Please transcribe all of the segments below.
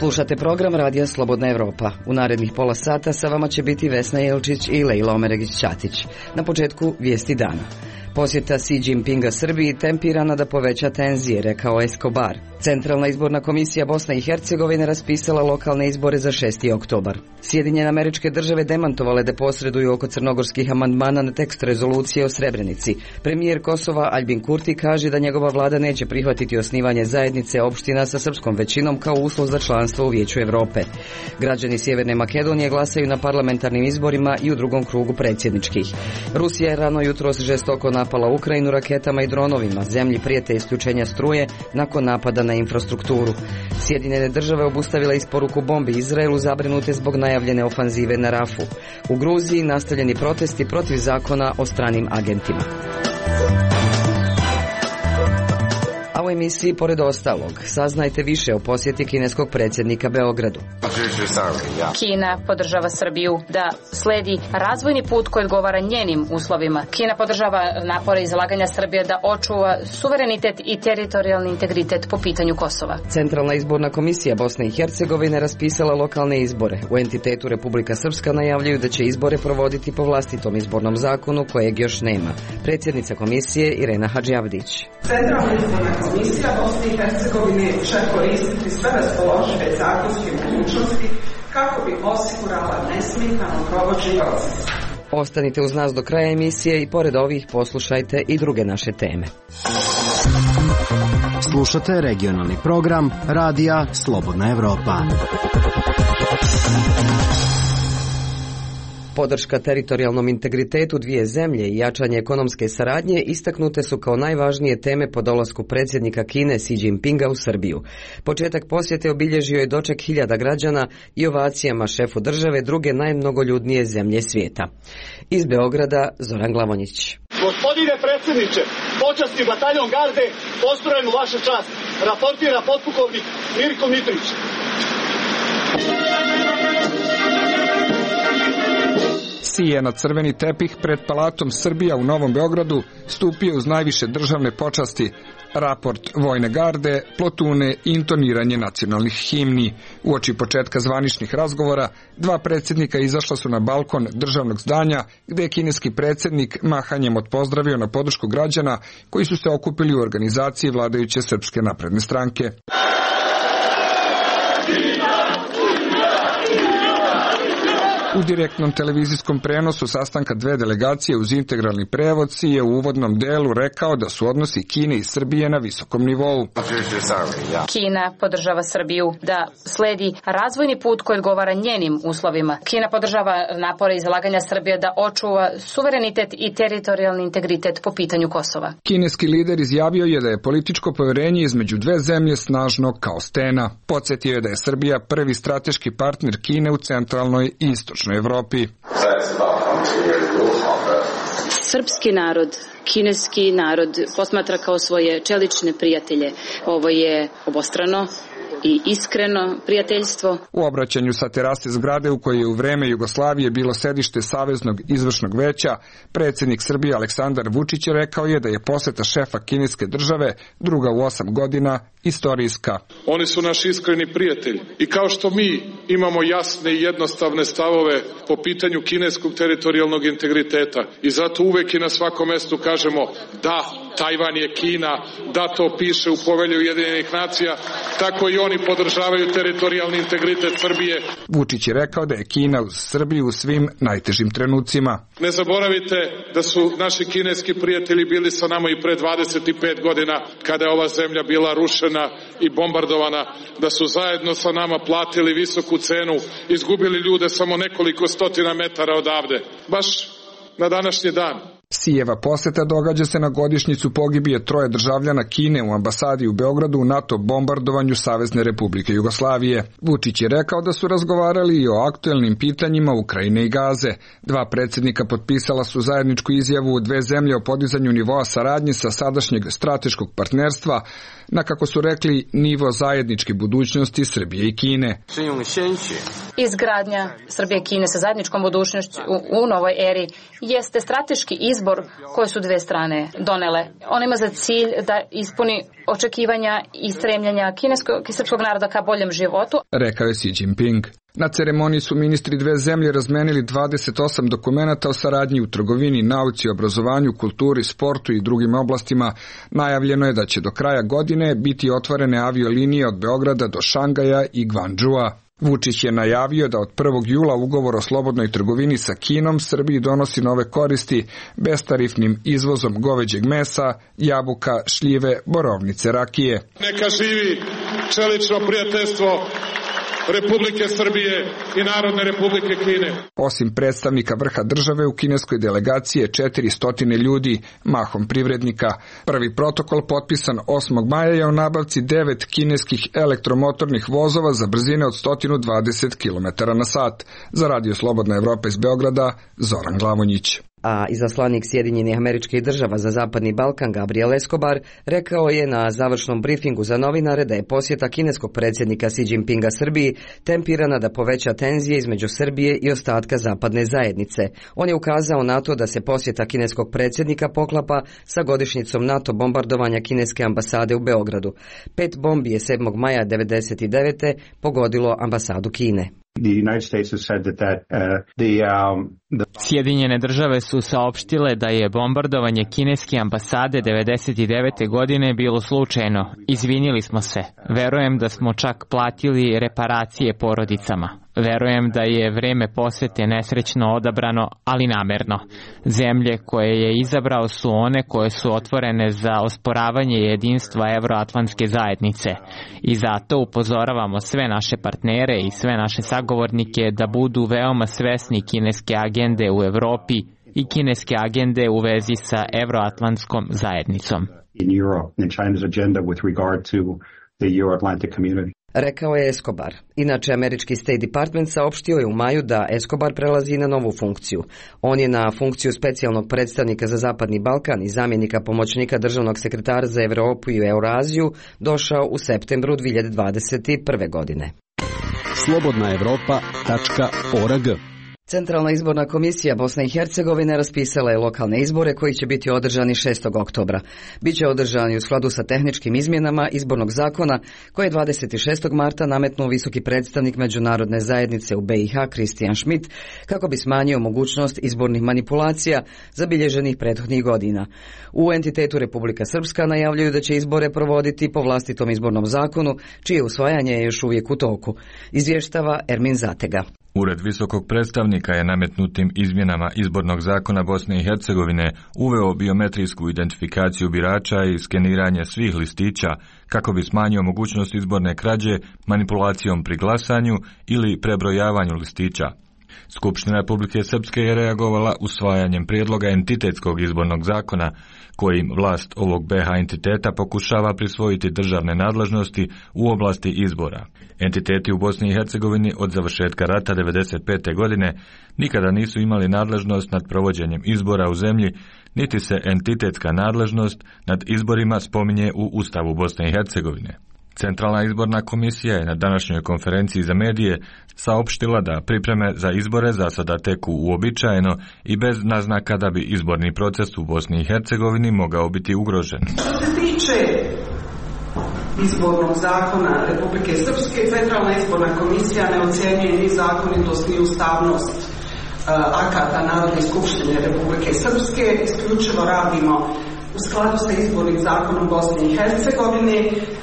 Slušate program Radija Slobodna Evropa. U narednih pola sata sa vama će biti Vesna Jelčić i Lejla Omeregić-Ćatić. Na početku vijesti dana. Posjeta Xi Jinpinga Srbiji tempirana da poveća tenzije, rekao Escobar. Centralna izborna komisija Bosne i Hercegovine raspisala lokalne izbore za 6. oktobar. Sjedinjene Američke Države demantovale da posreduju oko crnogorskih amandmana na tekst rezolucije o Srebrenici. Premijer Kosova Aljbin Kurti kaže da njegova vlada neće prihvatiti osnivanje zajednice opština sa srpskom većinom kao uslov za članstvo u Vijeću Evrope. Građani Sjeverne Makedonije glasaju na parlamentarnim izborima i u drugom krugu predsjedničkih. Rusija je rano jutros žestoko napala Ukrajinu raketama i dronovima. Zemlji prijete isključenja struje nakon napada na infrastrukturu. Sjedinjene Države obustavile isporuku bombi Izraelu zabrinute zbog najavljene ofanzive na Rafu. U Gruziji nastavljeni protesti protiv zakona o stranim agentima. A u emisiji pored ostalog saznajte više o posjeti kineskog predsjednika Beogradu. Kina podržava Srbiju da sledi razvojni put koji odgovara njenim uslovima. Kina podržava napore i zalaganja Srbije da očuva suverenitet i teritorijalni integritet po pitanju Kosova. Centralna izborna komisija Bosne i Hercegovine raspisala lokalne izbore. U entitetu Republika Srpska najavljuju da će izbore provoditi po vlastitom izbornom zakonu kojeg još nema. Predsjednica komisije Irena Hadžiavdić. Centralna izborna komisija Bosne i Hercegovine će koristiti sve raspoložive zakonske mogućnosti kako bi osigurala nesmetano provođenje procesa. Ostanite uz nas do kraja emisije i pored ovih poslušajte i druge naše teme. Slušate regionalni program Radija Slobodna Evropa. Podrška teritorijalnom integritetu dvije zemlje i jačanje ekonomske saradnje istaknute su kao najvažnije teme po dolasku predsjednika Kine Xi Jinpinga u Srbiju. Početak posjete obilježio je doček hiljada građana i ovacijama šefu države druge najmnogoljudnije zemlje svijeta. Iz Beograda Zoran Glavonjić. Gospodine predsjedniče, počasni bataljon garde postrojen u vašu čast. Raportira potpukovnik Mirko Mitrović. Xi je na crveni tepih pred Palatom Srbija u Novom Beogradu stupio uz najviše državne počasti, raport vojne garde, plotune i intoniranje nacionalnih himni. Uoči početka zvaničnih razgovora, dva predsjednika izašla su na balkon državnog zdanja, gde je kineski predsjednik mahanjem odpozdravio na podršku građana koji su se okupili u organizaciji vladajuće Srpske napredne stranke. U direktnom televizijskom prenosu sastanka dve delegacije uz integralni prevod Xi je u uvodnom delu rekao da su odnosi Kine i Srbije na visokom nivou. Kina podržava Srbiju da sledi razvojni put koji odgovara njenim uslovima. Kina podržava napore i zalaganja Srbije da očuva suverenitet i teritorijalni integritet po pitanju Kosova. Kineski lider izjavio je da je političko poverenje između dve zemlje snažno kao stena. Podsjetio je da je Srbija prvi strateški partner Kine u centralnoj i istočnoj Evropi. Srpski narod, kineski narod posmatra kao svoje čelične prijatelje. Ovo je obostrano i iskreno prijateljstvo. U obraćanju sa terase zgrade u kojoj je u vreme Jugoslavije bilo sedište Saveznog izvršnog veća, predsjednik Srbije Aleksandar Vučić rekao je da je poseta šefa kineske države, druga u 8 godina, istorijska. Oni su naši iskreni prijatelji i kao što mi imamo jasne i jednostavne stavove po pitanju kineskog teritorijalnog integriteta i zato uvek i na svakom mestu kažemo da, Tajvan je Kina, da to piše u Povelji Ujedinjenih nacija, tako i oni podržavaju teritorijalni integritet Srbije. Vučić je rekao da je Kina uz Srbiju u svim najtežim trenucima. Ne zaboravite da su naši kineski prijatelji bili sa nama i pre 25 godina kada je ova zemlja bila rušena i bombardovana, da su zajedno sa nama platili visoku cenu, izgubili ljude samo nekoliko stotina metara odavde. Baš na današnji dan. Xijeva poseta događa se na godišnjicu pogibije 3 državljana Kine u ambasadi u Beogradu u NATO bombardovanju Savezne Republike Jugoslavije. Vučić je rekao da su razgovarali i o aktuelnim pitanjima Ukrajine i Gaze. Dva predsjednika potpisala su zajedničku izjavu u dve zemlje o podizanju nivoa saradnje sa sadašnjeg strateškog partnerstva na, kako su rekli, nivo zajedničke budućnosti Srbije i Kine. Izgradnja Srbije i Kine sa zajedničkom budućnošću u novoj eri jeste strateški izbor koje su dve strane donele. On ima za cilj da ispuni očekivanja i stremljanja kineskog i srpskog naroda ka boljem životu. Rekao je Xi Jinping. Na ceremoniji su ministri dve zemlje razmenili 28 dokumenata o saradnji u trgovini, nauci, obrazovanju, kulturi, sportu i drugim oblastima. Najavljeno je da će do kraja godine biti otvorene aviolinije od Beograda do Šangaja i Gvandžua. Vučić je najavio da od 1. jula ugovor o slobodnoj trgovini sa Kinom Srbiji donosi nove koristi bestarifnim izvozom goveđeg mesa, jabuka, šljive, borovnice, rakije. Neka živi čelično prijateljstvo Republike Srbije i Narodne Republike Kine. Osim predstavnika vrha države, u kineskoj delegaciji je 400 ljudi, mahom privrednika. Prvi protokol potpisan 8. maja je o nabavci 9 kineskih elektromotornih vozova za brzine od 120 km/h. Za Radio Slobodna Evropa iz Beograda, Zoran Glavonjić. A izaslanik Sjedinjenih Američkih Država za Zapadni Balkan Gabriel Escobar rekao je na završnom brifingu za novinare da je posjeta kineskog predsjednika Xi Jinpinga Srbiji tempirana da poveća tenzije između Srbije i ostatka zapadne zajednice. On je ukazao na to da se posjeta kineskog predsjednika poklapa sa godišnjicom NATO bombardovanja kineske ambasade u Beogradu. 5 bombi je 7. maja 1999. pogodilo ambasadu Kine. Sjedinjene države su saopštile da je bombardovanje kineske ambasade 1999. godine bilo slučajno. Izvinili smo se. Verujem da smo čak platili reparacije porodicama. Verujem da je vreme posete nesrećno odabrano, ali namerno. Zemlje koje je izabrao su one koje su otvorene za osporavanje jedinstva Evroatlantske zajednice. I zato upozoravamo sve naše partnere i sve naše sagovornike da budu veoma svesni kineske agende u Evropi i kineske agende u vezi sa Evroatlantskom zajednicom. Rekao je Escobar. Inače, američki State Department saopštio je u maju da Escobar prelazi na novu funkciju. On je na funkciju specijalnog predstavnika za Zapadni Balkan i zamjenika pomoćnika državnog sekretara za Evropu i Euraziju došao u septembru 2021. godine. slobodnaevropa.org. Centralna izborna komisija Bosne i Hercegovine raspisala je lokalne izbore koji će biti održani 6. oktobra. Biće održani u skladu sa tehničkim izmjenama izbornog zakona koje je 26. marta nametnuo visoki predstavnik međunarodne zajednice u BiH Kristijan Schmidt kako bi smanjio mogućnost izbornih manipulacija zabilježenih prethodnih godina. U entitetu Republika Srpska najavljuju da će izbore provoditi po vlastitom izbornom zakonu, čije usvajanje je još uvijek u toku. Izvještava Ermin Zatega. Ured visokog predstavnika je nametnutim izmjenama izbornog zakona Bosne i Hercegovine uveo biometrijsku identifikaciju birača i skeniranje svih listića kako bi smanjio mogućnost izborne krađe manipulacijom pri glasanju ili prebrojavanju listića. Skupština Republike Srpske je reagovala usvajanjem prijedloga entitetskog izbornog zakona kojim vlast ovog BiH entiteta pokušava prisvojiti državne nadležnosti u oblasti izbora. Entiteti u Bosni i Hercegovini od završetka rata 1995. godine nikada nisu imali nadležnost nad provođenjem izbora u zemlji, niti se entitetska nadležnost nad izborima spominje u Ustavu Bosne i Hercegovine. Centralna izborna komisija je na današnjoj konferenciji za medije saopštila da pripreme za izbore za sada teku uobičajeno i bez naznaka da bi izborni proces u Bosni i Hercegovini mogao biti ugrožen. Što se tiče izbornog zakona Republike Srpske, Centralna izborna komisija ne ocjenjuje ni zakonitost ni ustavnost akata Narodne skupštine Republike Srpske. Isključivo radimo u skladu sa izbornim zakonom Bosne i Hercegovine.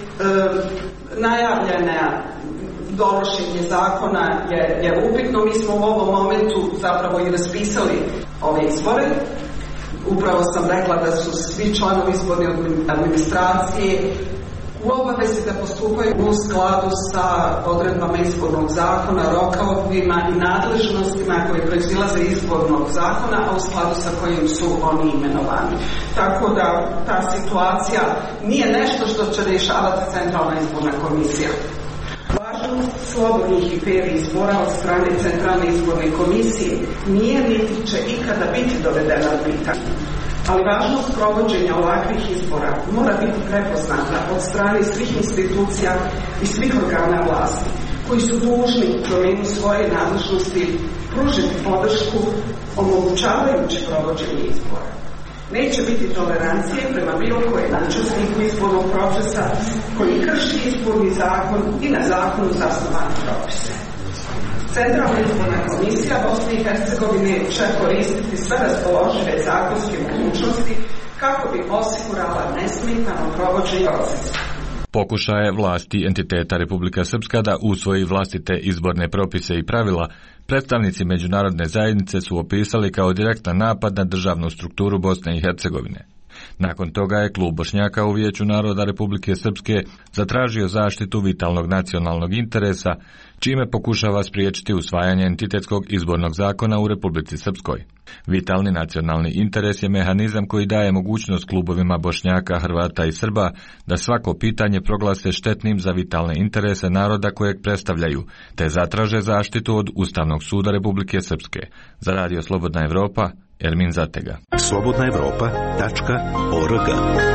Najavljena donošenje zakona je upitno. Mi smo u ovom momentu zapravo i raspisali ove izbore. Upravo sam rekla da su svi članovi izborne administracije u obavezi da postupaju u skladu sa odredbama izbornog zakona, rokovima i nadležnostima koje proizilaze iz izbornog zakona, a u skladu sa kojim su oni imenovani. Tako da ta situacija nije nešto što će rješavati Centralna izborna komisija. Važnost slobodnih i fer izbora od strane Centralne izborne komisije nije niti će ikada biti dovedena u pitanje. Ali važnost provođenja ovakvih izbora mora biti prepoznata od strane svih institucija i svih organa vlasti, koji su dužni u domenu svoje nadležnosti pružiti podršku omogućavajući provođenje izbora. Neće biti tolerancije prema bilo kojem učesniku izbornog procesa koji krši izborni zakon i na zakonu zasnovane propise. Centralna izborna komisija Bosne i Hercegovine će koristiti sve raspoložive zakonske mogućnosti kako bi osigurala nesmetano provođenje procesa. Pokušaje vlasti entiteta Republika Srpska da usvoji vlastite izborne propise i pravila, predstavnici međunarodne zajednice su opisali kao direktan napad na državnu strukturu Bosne i Hercegovine. Nakon toga je Klub Bošnjaka u Vijeću naroda Republike Srpske zatražio zaštitu vitalnog nacionalnog interesa, čime pokušava spriječiti usvajanje entitetskog izbornog zakona u Republici Srpskoj. Vitalni nacionalni interes je mehanizam koji daje mogućnost klubovima Bošnjaka, Hrvata i Srba da svako pitanje proglase štetnim za vitalne interese naroda kojeg predstavljaju, te zatraže zaštitu od Ustavnog suda Republike Srpske. Za Radio Slobodna Evropa, Ermin Zatega. slobodnaevropa.org.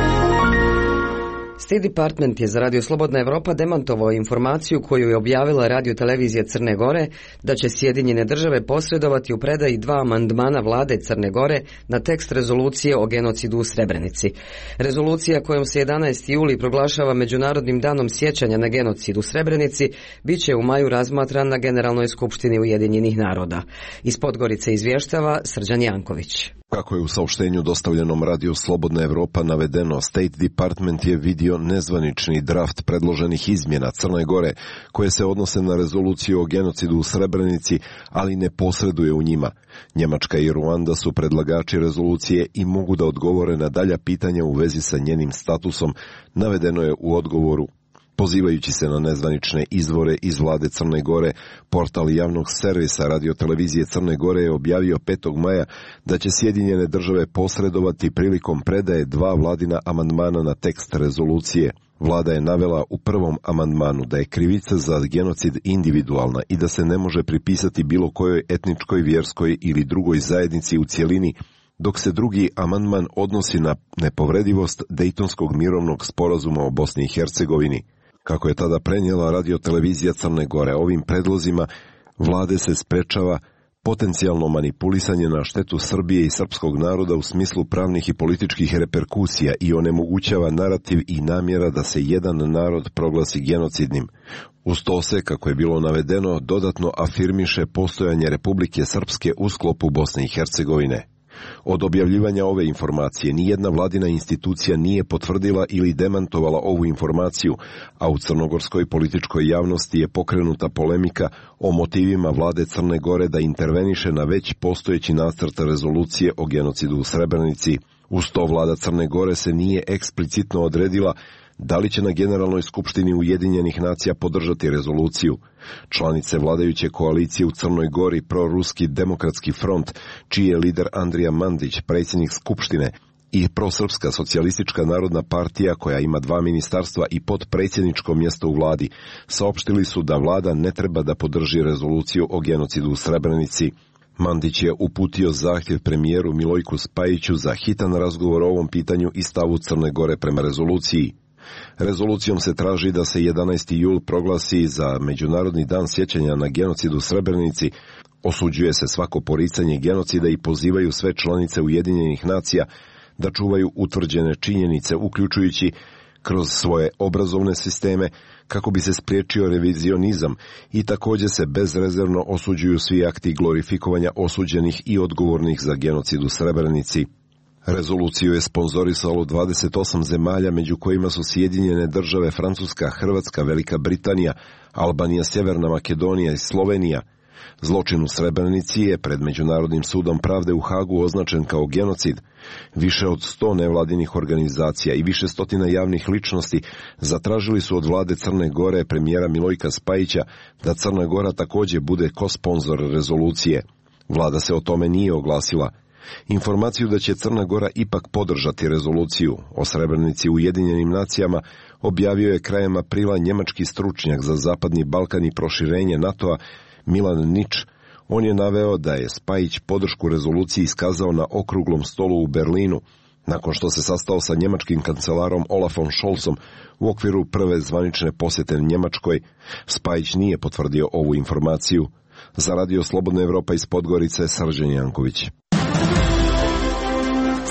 State Department je za Radio Slobodna Evropa demantovao informaciju koju je objavila radiotelevizija Crne Gore da će Sjedinjene države posredovati u predaji 2 amandmana vlade Crne Gore na tekst rezolucije o genocidu u Srebrenici. Rezolucija kojom se 11. juli proglašava Međunarodnim danom sjećanja na genocid u Srebrenici bit će u maju razmatran na Generalnoj skupštini Ujedinjenih naroda. Iz Podgorice izvještava Srđan Janković. Kako je u saopštenju dostavljenom Radio Slobodna Evropa navedeno, State Department je vidio nezvanični draft predloženih izmjena Crne Gore koje se odnose na rezoluciju o genocidu u Srebrenici, ali ne posreduje u njima. Njemačka i Ruanda su predlagači rezolucije i mogu da odgovore na dalja pitanja u vezi sa njenim statusom, navedeno je u odgovoru. Pozivajući se na nezvanične izvore iz vlade Crne Gore, portal javnog servisa radiotelevizije Crne Gore je objavio 5. maja da će Sjedinjene države posredovati prilikom predaje 2 vladina amandmana na tekst rezolucije. Vlada je navela u prvom amandmanu da je krivica za genocid individualna i da se ne može pripisati bilo kojoj etničkoj, vjerskoj ili drugoj zajednici u cjelini, dok se drugi amandman odnosi na nepovredivost Dejtonskog mirovnog sporazuma o Bosni i Hercegovini. Kako je tada prenijela radiotelevizija Crne Gore, ovim predlozima vlade se sprečava potencijalno manipulisanje na štetu Srbije i srpskog naroda u smislu pravnih i političkih reperkusija i onemogućava narativ i namjera da se jedan narod proglasi genocidnim. Uz to se, kako je bilo navedeno, dodatno afirmiše postojanje Republike Srpske u sklopu Bosne i Hercegovine. Od objavljivanja ove informacije nijedna vladina institucija nije potvrdila ili demantovala ovu informaciju, a u crnogorskoj političkoj javnosti je pokrenuta polemika o motivima vlade Crne Gore da interveniše na već postojeći nacrt rezolucije o genocidu u Srebrenici. Uz to vlada Crne Gore se nije eksplicitno odredila da li će na Generalnoj skupštini Ujedinjenih nacija podržati rezoluciju. Članice vladajuće koalicije u Crnoj Gori, Proruski demokratski front, čiji je lider Andrija Mandić, predsjednik skupštine, i Prosrpska socijalistička narodna partija, koja ima 2 ministarstva i potpredsjedničko mjesto u vladi, saopštili su da vlada ne treba da podrži rezoluciju o genocidu u Srebrenici. Mandić je uputio zahtjev premijeru Milojku Spajiću za hitan razgovor o ovom pitanju i stavu Crne Gore prema rezoluciji. Rezolucijom se traži da se 11. jul proglasi za Međunarodni dan sjećanja na genocid u Srebrenici, osuđuje se svako poricanje genocida i pozivaju sve članice Ujedinjenih nacija da čuvaju utvrđene činjenice, uključujući kroz svoje obrazovne sisteme, kako bi se spriječio revizionizam, i također se bezrezervno osuđuju svi akti glorifikovanja osuđenih i odgovornih za genocid u Srebrenici. Rezoluciju je sponzorisalo 28 zemalja, među kojima su Sjedinjene države, Francuska, Hrvatska, Velika Britanija, Albanija, Sjeverna Makedonija i Slovenija. Zločin u Srebrenici je pred Međunarodnim sudom pravde u Hagu označen kao genocid. Više od 100 nevladinih organizacija i više stotina javnih ličnosti zatražili su od vlade Crne Gore premijera Milojka Spajića da Crna Gora također bude kosponzor rezolucije. Vlada se o tome nije oglasila. Informaciju da će Crna Gora ipak podržati rezoluciju o Srebrenici u Ujedinjenim nacijama objavio je krajem aprila njemački stručnjak za Zapadni Balkan i proširenje NATO-a Milan Nič. On je naveo da je Spajić podršku rezoluciji iskazao na okruglom stolu u Berlinu, nakon što se sastao sa njemačkim kancelarom Olafom Scholzom u okviru prve zvanične posjete Njemačkoj. Spajić nije potvrdio ovu informaciju. Za Radio Slobodna Evropa iz Podgorice, Srđan Janković.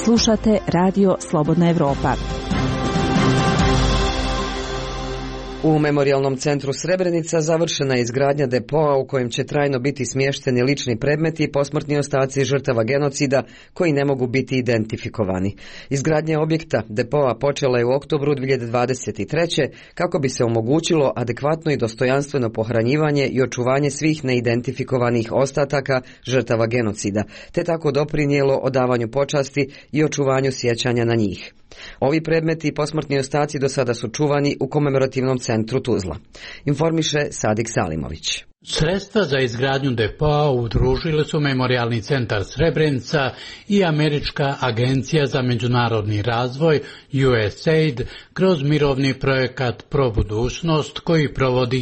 Slušate Radio Slobodna Evropa. U Memorijalnom centru Srebrenica završena je izgradnja depoa u kojem će trajno biti smješteni lični predmeti i posmrtni ostaci žrtava genocida koji ne mogu biti identifikovani. Izgradnja objekta depoa počela je u oktobru 2023. kako bi se omogućilo adekvatno i dostojanstveno pohranjivanje i očuvanje svih neidentifikovanih ostataka žrtava genocida, te tako doprinijelo odavanju počasti i očuvanju sjećanja na njih. Ovi predmeti i posmrtni ostaci do sada su čuvani u komemorativnom centru Tuzla. Informiše Sadik Salimović. Sredstva za izgradnju depoa udružili su Memorijalni centar Srebrenica i Američka agencija za međunarodni razvoj USAID kroz mirovni projekat Pro budućnost koji provodi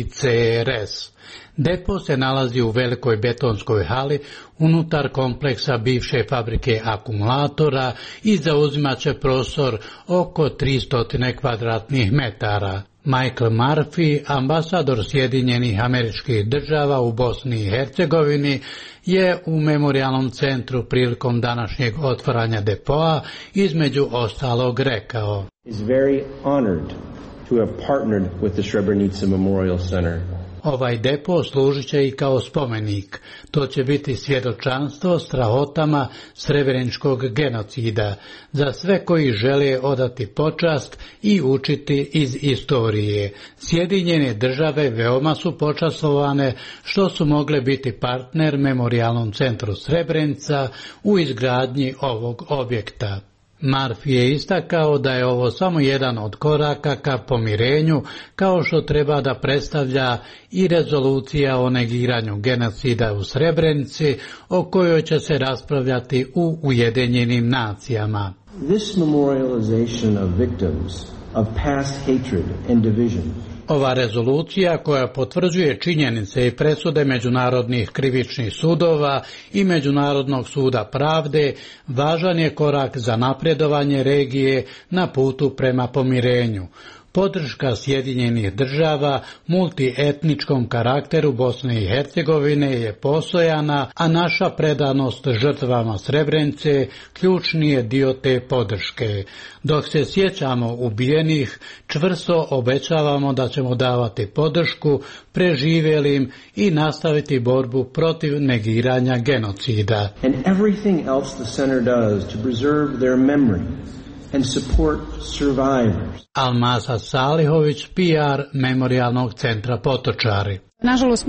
CRS. Depo se nalazi u velikoj betonskoj hali unutar kompleksa bivše fabrike akumulatora i zauzimaće prostor oko 300 kvadratnih metara. Michael Murphy, ambasador Sjedinjenih Američkih Država u Bosni i Hercegovini, je u Memorijalnom centru prilikom današnjeg otvaranja depoa između ostalog rekao: is very honored to have partnered with the Srebrenica Memorial Center. Ovaj depo služit će i kao spomenik. To će biti svjedočanstvo strahotama srebreničkog genocida za sve koji žele odati počast i učiti iz istorije. Sjedinjene Države veoma su počastvovane što su mogle biti partner Memorijalnom centru Srebrenica u izgradnji ovog objekta. Murphy je istakao da je ovo samo jedan od koraka ka pomirenju, kao što treba da predstavlja i rezolucija o negiranju genocida u Srebrenici, o kojoj će se raspravljati u Ujedinjenim nacijama. This memorialization of victims of past hatred and division. Ova rezolucija koja potvrđuje činjenice i presude međunarodnih krivičnih sudova i Međunarodnog suda pravde važan je korak za napredovanje regije na putu prema pomirenju. Podrška Sjedinjenih Država multietničkom karakteru Bosne i Hercegovine je postojana, a naša predanost žrtvama Srebrenice ključni je dio te podrške. Dok se sjećamo ubijenih, čvrsto obećavamo da ćemo davati podršku preživjelim i nastaviti borbu protiv negiranja genocida. And everything else the center does to preserve their memory and support survivors. Almasa Salihović, PR Memorijalnog centra Potočari. Nažalost,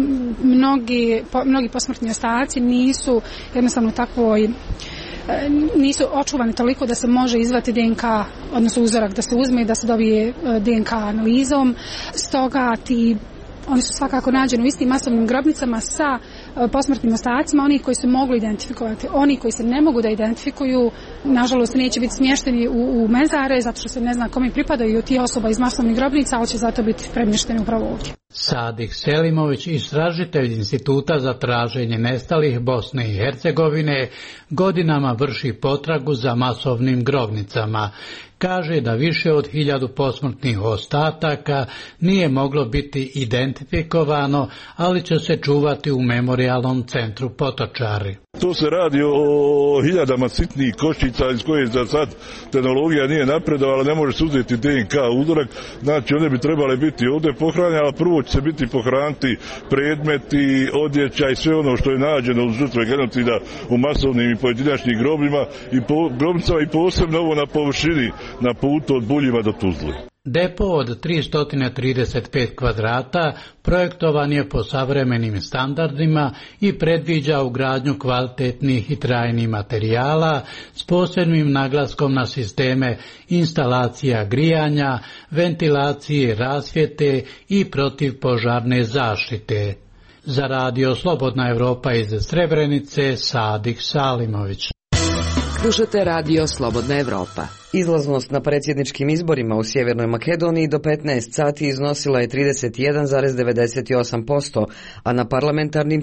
mnogi posmrtni ostaci nisu jednostavno takvoj, nisu očuvani toliko da se može izvati DNK, odnosno uzorak da se uzme i da se dobije DNK analizom. Stoga oni su svakako nađeni u istim masovnim grobnicama sa posmrtnim ostacima, oni koji se mogu identifikovati. Oni koji se ne mogu da identifikuju, nažalost, neće biti smješteni u mezare, zato što se ne zna kome pripadaju ti osoba iz masovnih grobnica, ali će zato biti premješteni upravo ovdje. Sadik Selimović, istražitelj Instituta za traženje nestalih Bosne i Hercegovine, godinama vrši potragu za masovnim grobnicama. Kaže da više od 1000 posmrtnih ostataka nije moglo biti identifikovano, ali će se čuvati u Memorijalnom centru Potočari. To se radi o hiljadama sitnih koščica iz koje za sad tehnologija nije napredovala, ne može se uzeti DNK uzorak, znači one bi trebale biti ovdje pohranjene, ali prvo će se biti pohraniti predmeti, odjeća i sve ono što je nađeno uz žrtve genocida u masovnim i pojedinačnim grobnicama i posebno ovo na površini na putu od Buljima do Tuzle. Depo od 335 kvadrata projektovan je po savremenim standardima i predviđa ugradnju kvalitetnih i trajnih materijala s posebnim naglaskom na sisteme instalacija grijanja, ventilacije, rasvjete i protivpožarne zaštite. Za Radio Slobodna Evropa iz Srebrenice, Sadik Salimović. Slušate Radio Slobodna Evropa. Izlaznost na predsjedničkim izborima u Sjevernoj Makedoniji do 15 sati iznosila je 31,98%, a na parlamentarnim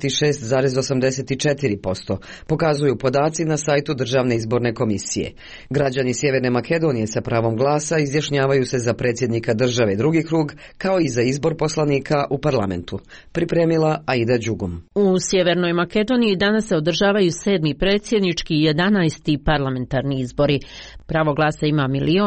36,84%, pokazuju podaci na sajtu Državne izborne komisije. Građani Sjeverne Makedonije sa pravom glasa izjašnjavaju se za predsjednika države drugi krug, kao i za izbor poslanika u parlamentu. Pripremila Aida Đugum. U Sjevernoj Makedoniji danas se održavaju 7. predsjednički i 11. parlamentarni izbori. Pravo glasa ima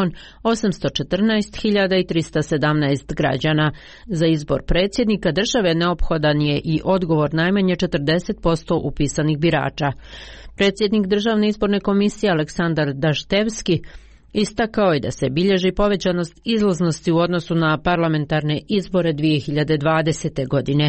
1.814.317 građana. Za izbor predsjednika države neophodan je i odgovor najmanje 40% upisanih birača. Predsjednik Državne izborne komisije Aleksandar Daštevski istakao je da se bilježi povećanost izlaznosti u odnosu na parlamentarne izbore 2020. godine.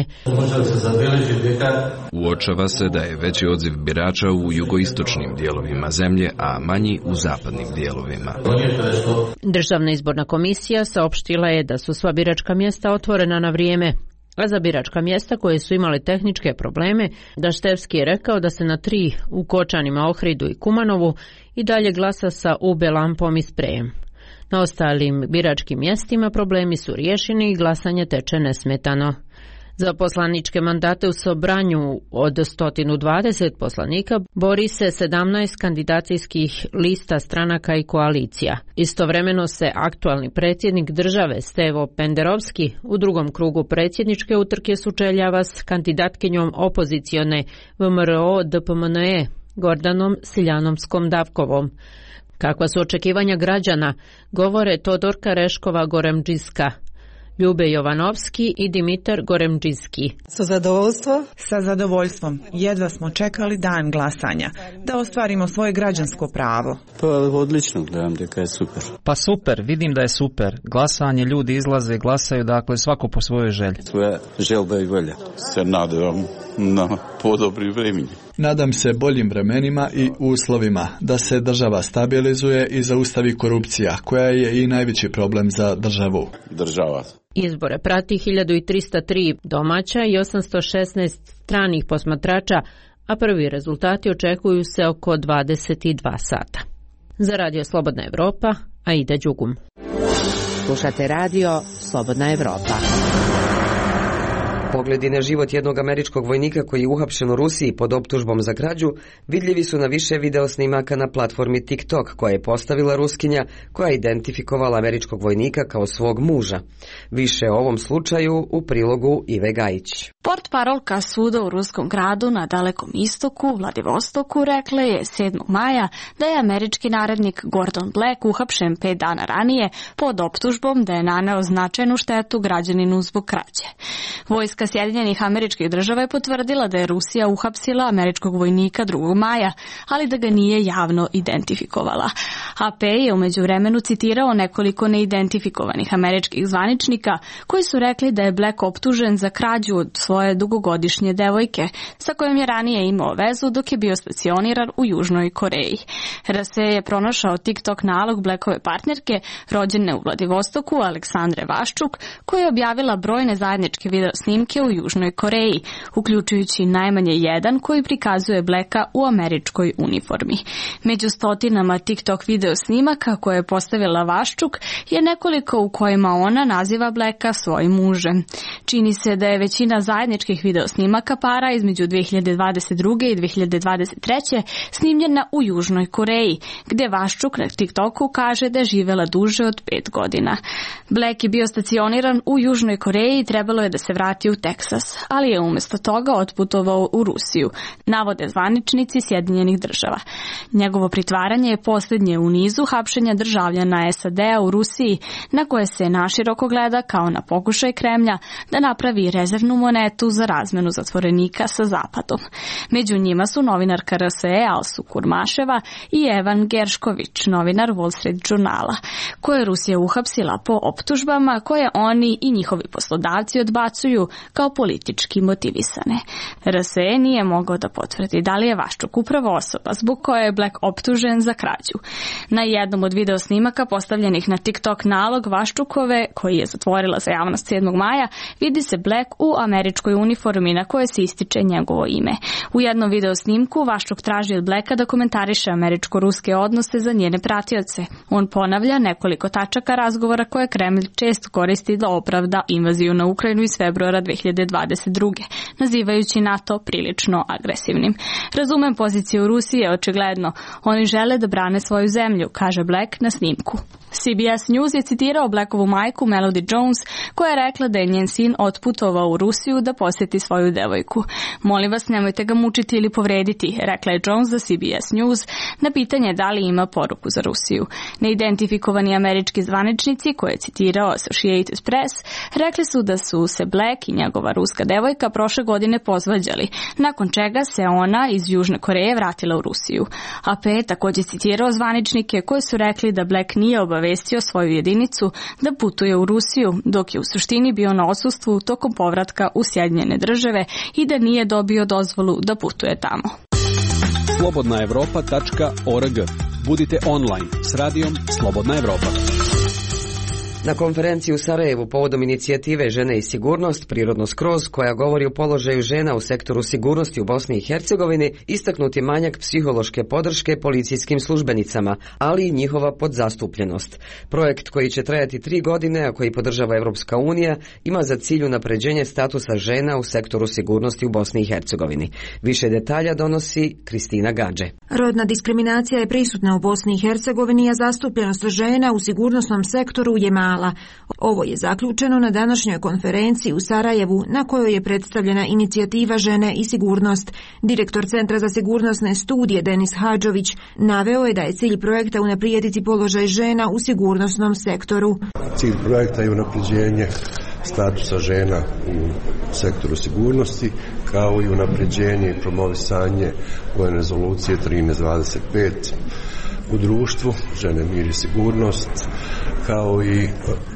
Uočava se da je veći odziv birača u jugoistočnim dijelovima zemlje, a manji u zapadnim dijelovima. Državna izborna komisija saopštila je da su sva biračka mjesta otvorena na vrijeme, a za biračka mjesta koje su imale tehničke probleme, Daštevski je rekao da se na 3 u Kočanima, Ohridu i Kumanovu i dalje glasa sa UB lampom i sprejem. Na ostalim biračkim mjestima problemi su riješeni i glasanje teče nesmetano. Za poslaničke mandate u Sobranju od 120 poslanika bori se 17 kandidacijskih lista stranaka i koalicija. Istovremeno se aktualni predsjednik države Stevo Penderovski u drugom krugu predsjedničke utrke sučeljava s kandidatkinjom opozicione VMRO DPMNE Gordanom Siljanomskom Davkovom. Kakva su očekivanja građana, govore Todorka Reškova-Goremđiska, Ljube Jovanovski i Dimitar Goremđiski. Sa zadovoljstvom. Jedva smo čekali dan glasanja, da ostvarimo svoje građansko pravo. Pa odlično, gledam da je super. Pa super, vidim da je super. Glasanje, ljudi izlaze, glasaju, dakle svako po svojoj želji. Svoja želba i volja. Se nadam na podobri vremeni. Nadam se boljim vremenima i uslovima, da se država stabilizuje i zaustavi korupcija, koja je i najveći problem za državu. Izbore prati 1303 domaća i 816 stranih posmatrača, a prvi rezultati očekuju se oko 22 sata. Za Radio Slobodna Evropa, Aida Đugum. Slušate Radio Slobodna Evropa. Pogledi na život jednog američkog vojnika koji je uhapšen u Rusiji pod optužbom za krađu vidljivi su na više video snimaka na platformi TikTok koje je postavila Ruskinja koja je identifikovala američkog vojnika kao svog muža. Više o ovom slučaju u prilogu Ive Gajić. Portparolka suda u ruskom gradu na Dalekom istoku, Vladivostoku, rekla je 7. maja da je američki narednik Gordon Black uhapšen 5 dana ranije pod optužbom da je naneo značajnu štetu građaninu zbog krađe. Vojska Sjedinjenih Američkih Država je potvrdila da je Rusija uhapsila američkog vojnika 2. maja, ali da ga nije javno identifikovala. AP je u međuvremenu citirao nekoliko neidentifikovanih američkih zvaničnika koji su rekli da je Black optužen za krađu od svoje dugogodišnje devojke, sa kojom je ranije imao vezu dok je bio stacioniran u Južnoj Koreji. RSE je pronašao TikTok nalog Blackove partnerke, rođene u Vladivostoku, Aleksandre Vaščuk, koja je objavila brojne zajedničke video snimke u Južnoj Koreji, uključujući najmanje jedan koji prikazuje Blacka u američkoj uniformi. Među stotinama TikTok video snimaka koje je postavila Vaščuk je nekoliko u kojima ona naziva Blacka svojim mužem. Čini se da je većina zajedničkih video snimaka para između 2022. i 2023. snimljena u Južnoj Koreji, gdje Vaščuk na TikToku kaže da je živela duže od 5 godina. Black je bio stacioniran u Južnoj Koreji i trebalo je da se vrati u Teksas, ali je umjesto toga otputovao u Rusiju, navode zvaničnici Sjedinjenih Država. Njegovo pritvaranje je posljednje u nizu hapšenja državljana SAD-a u Rusiji, na koje se naširoko gleda kao na pokušaj Kremlja da napravi rezervnu monetu za razmenu zatvorenika sa Zapadom. Među njima su novinarka RSE Alsu Kurmaševa i Evan Geršković, novinar Wall Street Journala, koje Rusija uhapsila po optužbama koje oni i njihovi poslodavci odbacuju kao politički motivisane. RSE nije mogao da potvrdi da li je Vaščuk upravo osoba zbog koje je Black optužen za krađu. Na jednom od video snimaka postavljenih na TikTok nalog Vaščukove, koji je zatvorila za javnost 7. maja, vidi se Black u američkoj uniformi na kojoj se ističe njegovo ime. U jednom video snimku Vaščuk traži od Blacka da komentariše američko-ruske odnose za njene pratioce. On ponavlja nekoliko tačaka razgovora koje Kremlj često koristi da opravda invaziju na Ukrajinu iz februara 2022. nazivajući NATO prilično agresivnim. Razumem poziciju Rusije, očigledno. Oni žele da brane svoju zemlju, kaže Black na snimku. CBS News je citirao Blackovu majku Melody Jones, koja je rekla da je njen sin otputovao u Rusiju da posjeti svoju devojku. Molim vas, nemojte ga mučiti ili povrediti, rekla je Jones za CBS News na pitanje da li ima poruku za Rusiju. Neidentifikovani američki zvaničnici, koje je citirao Associated Press, rekli su da su se Black i njegova ruska devojka prošle godine posvađali, nakon čega se ona iz Južne Koreje vratila u Rusiju. AP je također citirao zvaničnike koji su rekli da Black nije obavestio svoju jedinicu da putuje u Rusiju, dok je u suštini bio na odsustvu tokom povratka u Sjedinjene Države i da nije dobio dozvolu da putuje tamo. slobodnaevropa.org. Budite online s radijom Slobodna Evropa. Na konferenciji u Sarajevu povodom inicijative Žene i sigurnost, prirodno skroz, koja govori o položaju žena u sektoru sigurnosti u Bosni i Hercegovini, istaknut je manjak psihološke podrške policijskim službenicama, ali i njihova podzastupljenost. Projekt koji će trajati 3 godine, a koji podržava Europska unija, ima za cilj unapređenje statusa žena u sektoru sigurnosti u Bosni i Hercegovini. Više detalja donosi Kristina Gadže. Rodna diskriminacija je prisutna u Bosni i Hercegovini, a zastupljenost žena u sigurnosnom sektoru je mala. Ovo je zaključeno na današnjoj konferenciji u Sarajevu, na kojoj je predstavljena inicijativa Žene i sigurnost. Direktor Centra za sigurnosne studije Denis Hadžović naveo je da je cilj projekta unaprijediti položaj žena u sigurnosnom sektoru. Cilj projekta je unapređenje statusa žena u sektoru sigurnosti, kao i unapređenje i promovisanje UN rezolucije 1325 u društvu, žene, mir i sigurnost, kao i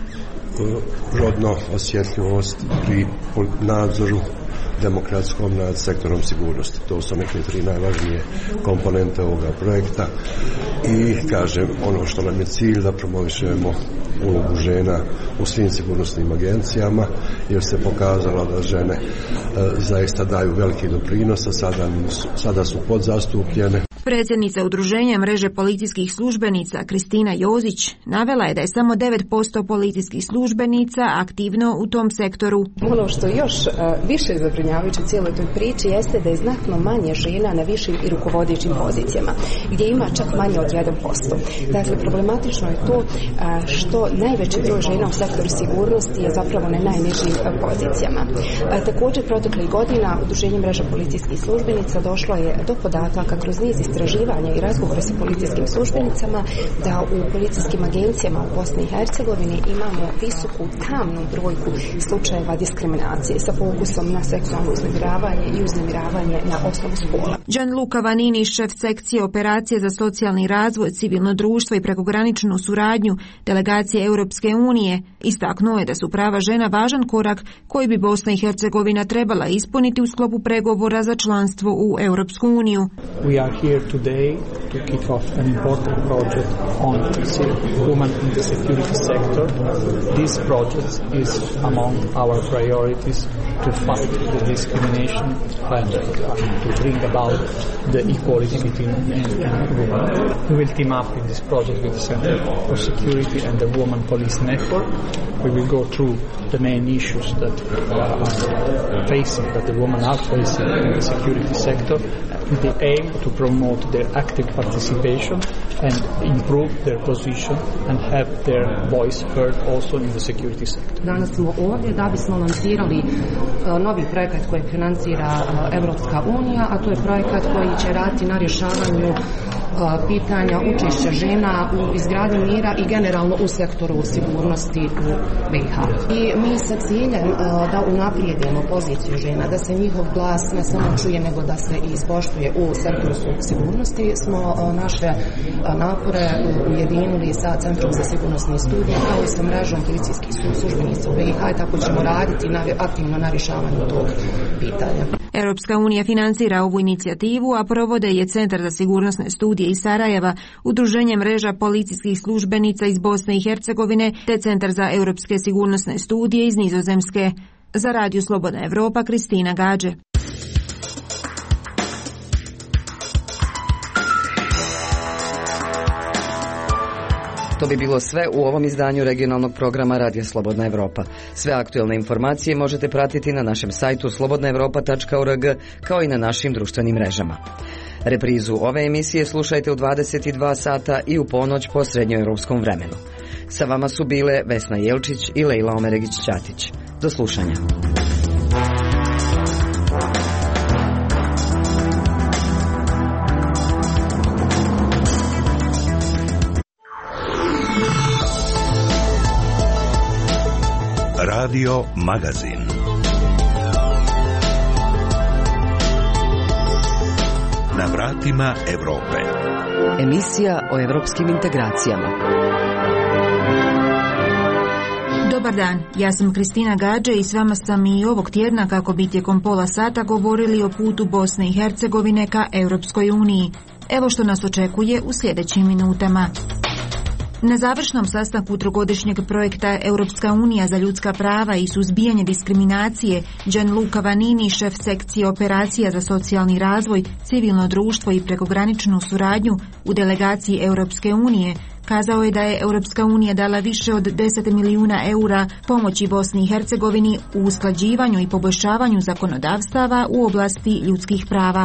rodno osjetljivost pri nadzoru demokratskom nad sektorom sigurnosti. To su neke 3 najvažnije komponente ovoga projekta i kažem, ono što nam je cilj da promovišemo ulogu žena u svim sigurnosnim agencijama, jer se pokazalo da žene zaista daju veliki doprinos, a sada su podzastupljene. Predsjednica Udruženja mreže policijskih službenica Kristina Jozić navela je da je samo 9% policijskih službenica aktivno u tom sektoru. Ono što još više zabrinjavajuće u cijeloj toj priči jeste da je znatno manje žena na višim i rukovodećim pozicijama, gdje ima čak manje od 1%. Dakle, problematično je to što najveći broj žena u sektoru sigurnosti je zapravo na najnižim pozicijama. Također, proteklih godina Udruženje mreža policijskih službenica došlo je do podataka kroz niz istraživanja i razgovore sa policijskim službenicama da u policijskim agencijama u Bosni i Hercegovini imamo visoku tamnu brojku slučajeva diskriminacije sa fokusom na seksualno uznemiravanje i uznemiravanje na osnovu spola. Gianluca Vanini, šef sekcije operacije za socijalni razvoj, civilno društvo i prekograničnu suradnju delegacije Europske unije, istaknuo je da su prava žena važan korak koji bi Bosna i Hercegovina trebala ispuniti u sklopu pregovora za članstvo u Europsku uniju. We are here today to kick off an important project on women in the security sector. This project is among our priorities to fight the discrimination and to bring about the equality between men and women. We will team up in this project with the Center for Security and the Women Police Network. We will go through the main issues that the women are facing in the security sector, with the aim to promote their active participation and improve their position and have their voice heard also in the security sector. Danas smo ovdje da bismo lansirali novi projekat koji financira Europska unija, a to je projekat koji će raditi na rješavanju pitanja učešća žena u izgradnji mira i generalno u sektoru sigurnosti u BiH. I mi sa ciljem da unaprijedimo poziciju žena, da se njihov glas ne samo čuje, nego da se ispoštuje u sektoru sigurnosti, smo naše napore ujedinili sa Centrom za sigurnosne studije, kao i sa mrežom policijskih službenica u BiH, i tako ćemo raditi aktivno na rješavanju tog pitanja. Europska unija financira ovu inicijativu, a provode je Centar za sigurnosne studije iz Sarajeva, Udruženje mreža policijskih službenica iz Bosne i Hercegovine te Centar za europske sigurnosne studije iz Nizozemske. Za Radio Slobodna Evropa, Kristina Gađe. To bi bilo sve u ovom izdanju regionalnog programa Radija Slobodna Evropa. Sve aktuelne informacije možete pratiti na našem sajtu slobodnaevropa.org kao i na našim društvenim mrežama. Reprizu ove emisije slušajte u 22 sata i u ponoć po srednjoevropskom vremenu. Sa vama su bile Vesna Jelčić i Lejla Omeregić-Ćatić. Do slušanja. Radio Magazin. Na vratima Evrope. Emisija o evropskim integracijama. Dobar dan, ja sam Kristina Gađe i s vama sam i ovog tjedna kako bi tijekom pola sata govorili o putu Bosne i Hercegovine ka Europskoj uniji. Evo što nas očekuje u sljedećim minutama. Na završnom sastanku trogodišnjeg projekta Europska unija za ljudska prava i suzbijanje diskriminacije, Gianluca Vanini, šef sekcije operacija za socijalni razvoj, civilno društvo i prekograničnu suradnju u delegaciji Europske unije, kazao je da je Europska unija dala više od 10 milijuna eura pomoći Bosni i Hercegovini u usklađivanju i poboljšavanju zakonodavstava u oblasti ljudskih prava.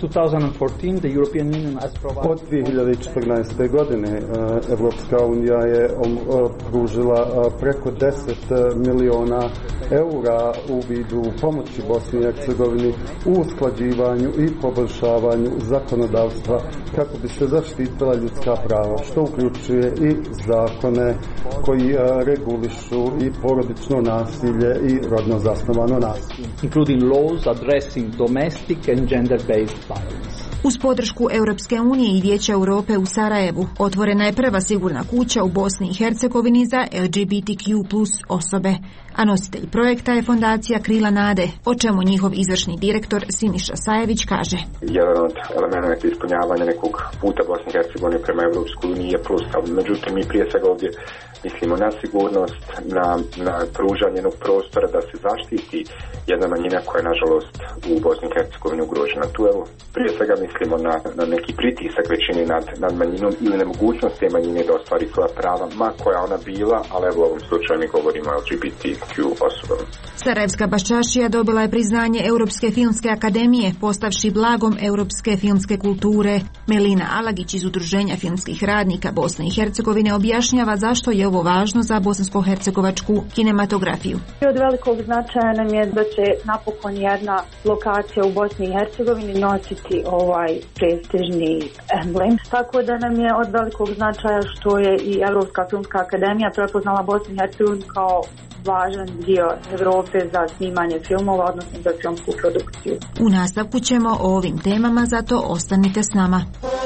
Od 2014. godine Europska unija je pružila preko 10 milijuna eura u vidu pomoći Bosni i Hercegovini u usklađivanju i poboljšavanju zakonodavstva kako bi se zaštitila ljudska prava, što uključuje i zakone koji regulišu i porodično nasilje i rodno zasnovano nasilje. Including laws addressing domestic and gender-based violence. Uz podršku Europske unije i Vijeća Europe u Sarajevu otvorena je prva sigurna kuća u Bosni i Hercegovini za LGBTQ+ osobe, a nositelj projekta je fondacija Krila nade, o čemu njihov izvršni direktor Siniša Sajević kaže. Jedan od elemenata ispunjavanja nekog puta Bosne i Hercegovine prema Europskoj uniji je plus, ali međutim mi prije svega ovdje mislimo na sigurnost, na pružanje jednog prostora da se zaštiti jedna manjina koja je nažalost u Bosni i Hercegovini ugrožena. Tu evo prije svega mislimo na neki pritisak većine nad manjinom ili nemogućnost te manjine da ostvari svoja prava, ma koja ona bila, ali evo u ovom slučaju mi govorimo o LGBTQ osobama. Sarajevska baščašija dobila je priznanje Europske filmske akademije, postavši blagom europske filmske kulture. Melina Alagić iz Udruženja filmskih radnika Bosne i Hercegovine objašnjava zašto je ovo važno za bosansko-hercegovačku kinematografiju. Od velikog značaja nam je da će napokon jedna lokacija u Bosni i Hercegovini nositi ovaj prestižni emblem. Tako da nam je od velikog značaja što je i Europska filmska akademija prepoznala Bosnu i Hercegovinu kao važan dio Evrope za snimanje filmova, odnosno za filmsku produkciju. U nastavku ćemo o ovim temama, zato ostanite s nama.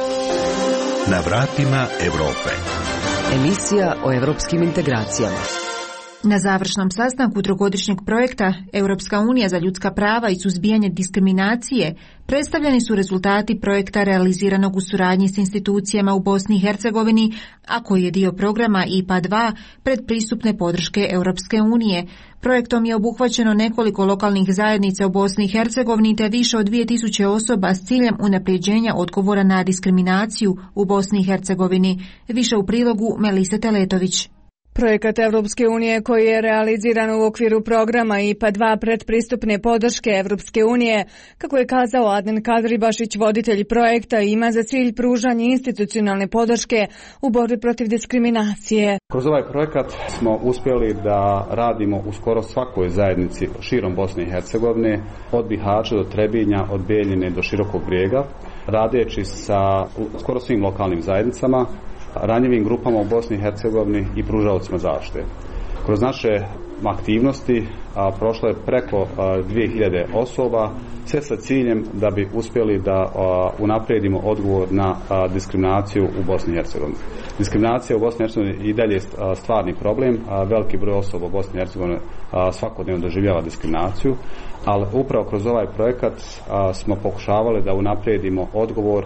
Na vratima Evrope. Emisija o evropskim integracijama. Na završnom sastanku trogodišnjeg projekta Europska unija za ljudska prava i suzbijanje diskriminacije predstavljeni su rezultati projekta realiziranog u suradnji s institucijama u Bosni i Hercegovini, a koji je dio programa IPA 2 predpristupne podrške Europske unije. Projektom je obuhvaćeno nekoliko lokalnih zajednica u Bosni i Hercegovini te više od 2000 osoba s ciljem unapređenja odgovora na diskriminaciju u Bosni i Hercegovini. Više u prilogu Melise Teletović. Projekat Evropske unije koji je realiziran u okviru programa IPA 2 predpristupne podrške Evropske unije, kako je kazao Adnan Kadribašić, voditelj projekta, ima za cilj pružanje institucionalne podrške u borbi protiv diskriminacije. Kroz ovaj projekat smo uspjeli da radimo u skoro svakoj zajednici širom Bosne i Hercegovine, od Bihaća do Trebinja, od Beljine do Širokog Brijega, radeći sa skoro svim lokalnim zajednicama, ranjivim grupama u Bosni i Hercegovini i pružaocima zaštite. Kroz naše aktivnosti prošlo je preko 2000 osoba, sve sa ciljem da bi uspjeli da unaprijedimo odgovor na diskriminaciju u Bosni i Hercegovini. Diskriminacija u Bosni i Hercegovini i dalje je stvarni problem, veliki broj osoba u Bosni i Hercegovini svakodnevno doživljava diskriminaciju, ali upravo kroz ovaj projekat smo pokušavali da unaprijedimo odgovor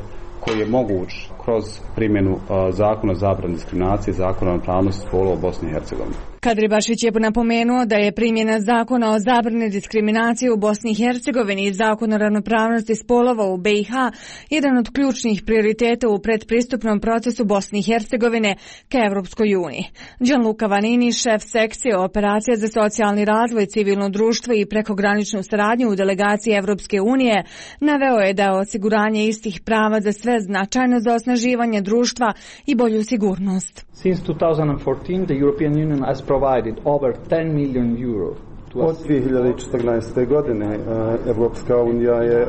koji je moguć kroz primjenu zakona o zabrani diskriminacije, zakona o ravnopravnosti spolova u Bosni i Hercegovini. Kadribašić je napomenuo da je primjena zakona o zabrani diskriminacije u Bosni i Hercegovini i zakona o ravnopravnosti spolova u BiH jedan od ključnih prioriteta u predpristupnom procesu Bosne i Hercegovine ka Evropskoj uniji. Gianluca Vanini, šef sekcije operacija za socijalni razvoj, civilno društvo i prekograničnu saradnju u delegaciji Evropske unije, naveo je da je osiguranje istih prava za sve značajno za osnaživanje društva i bolju sigurnost. Since 2014, the European Union has provided over 10 million euro. Od 2014. godine Evropska unija je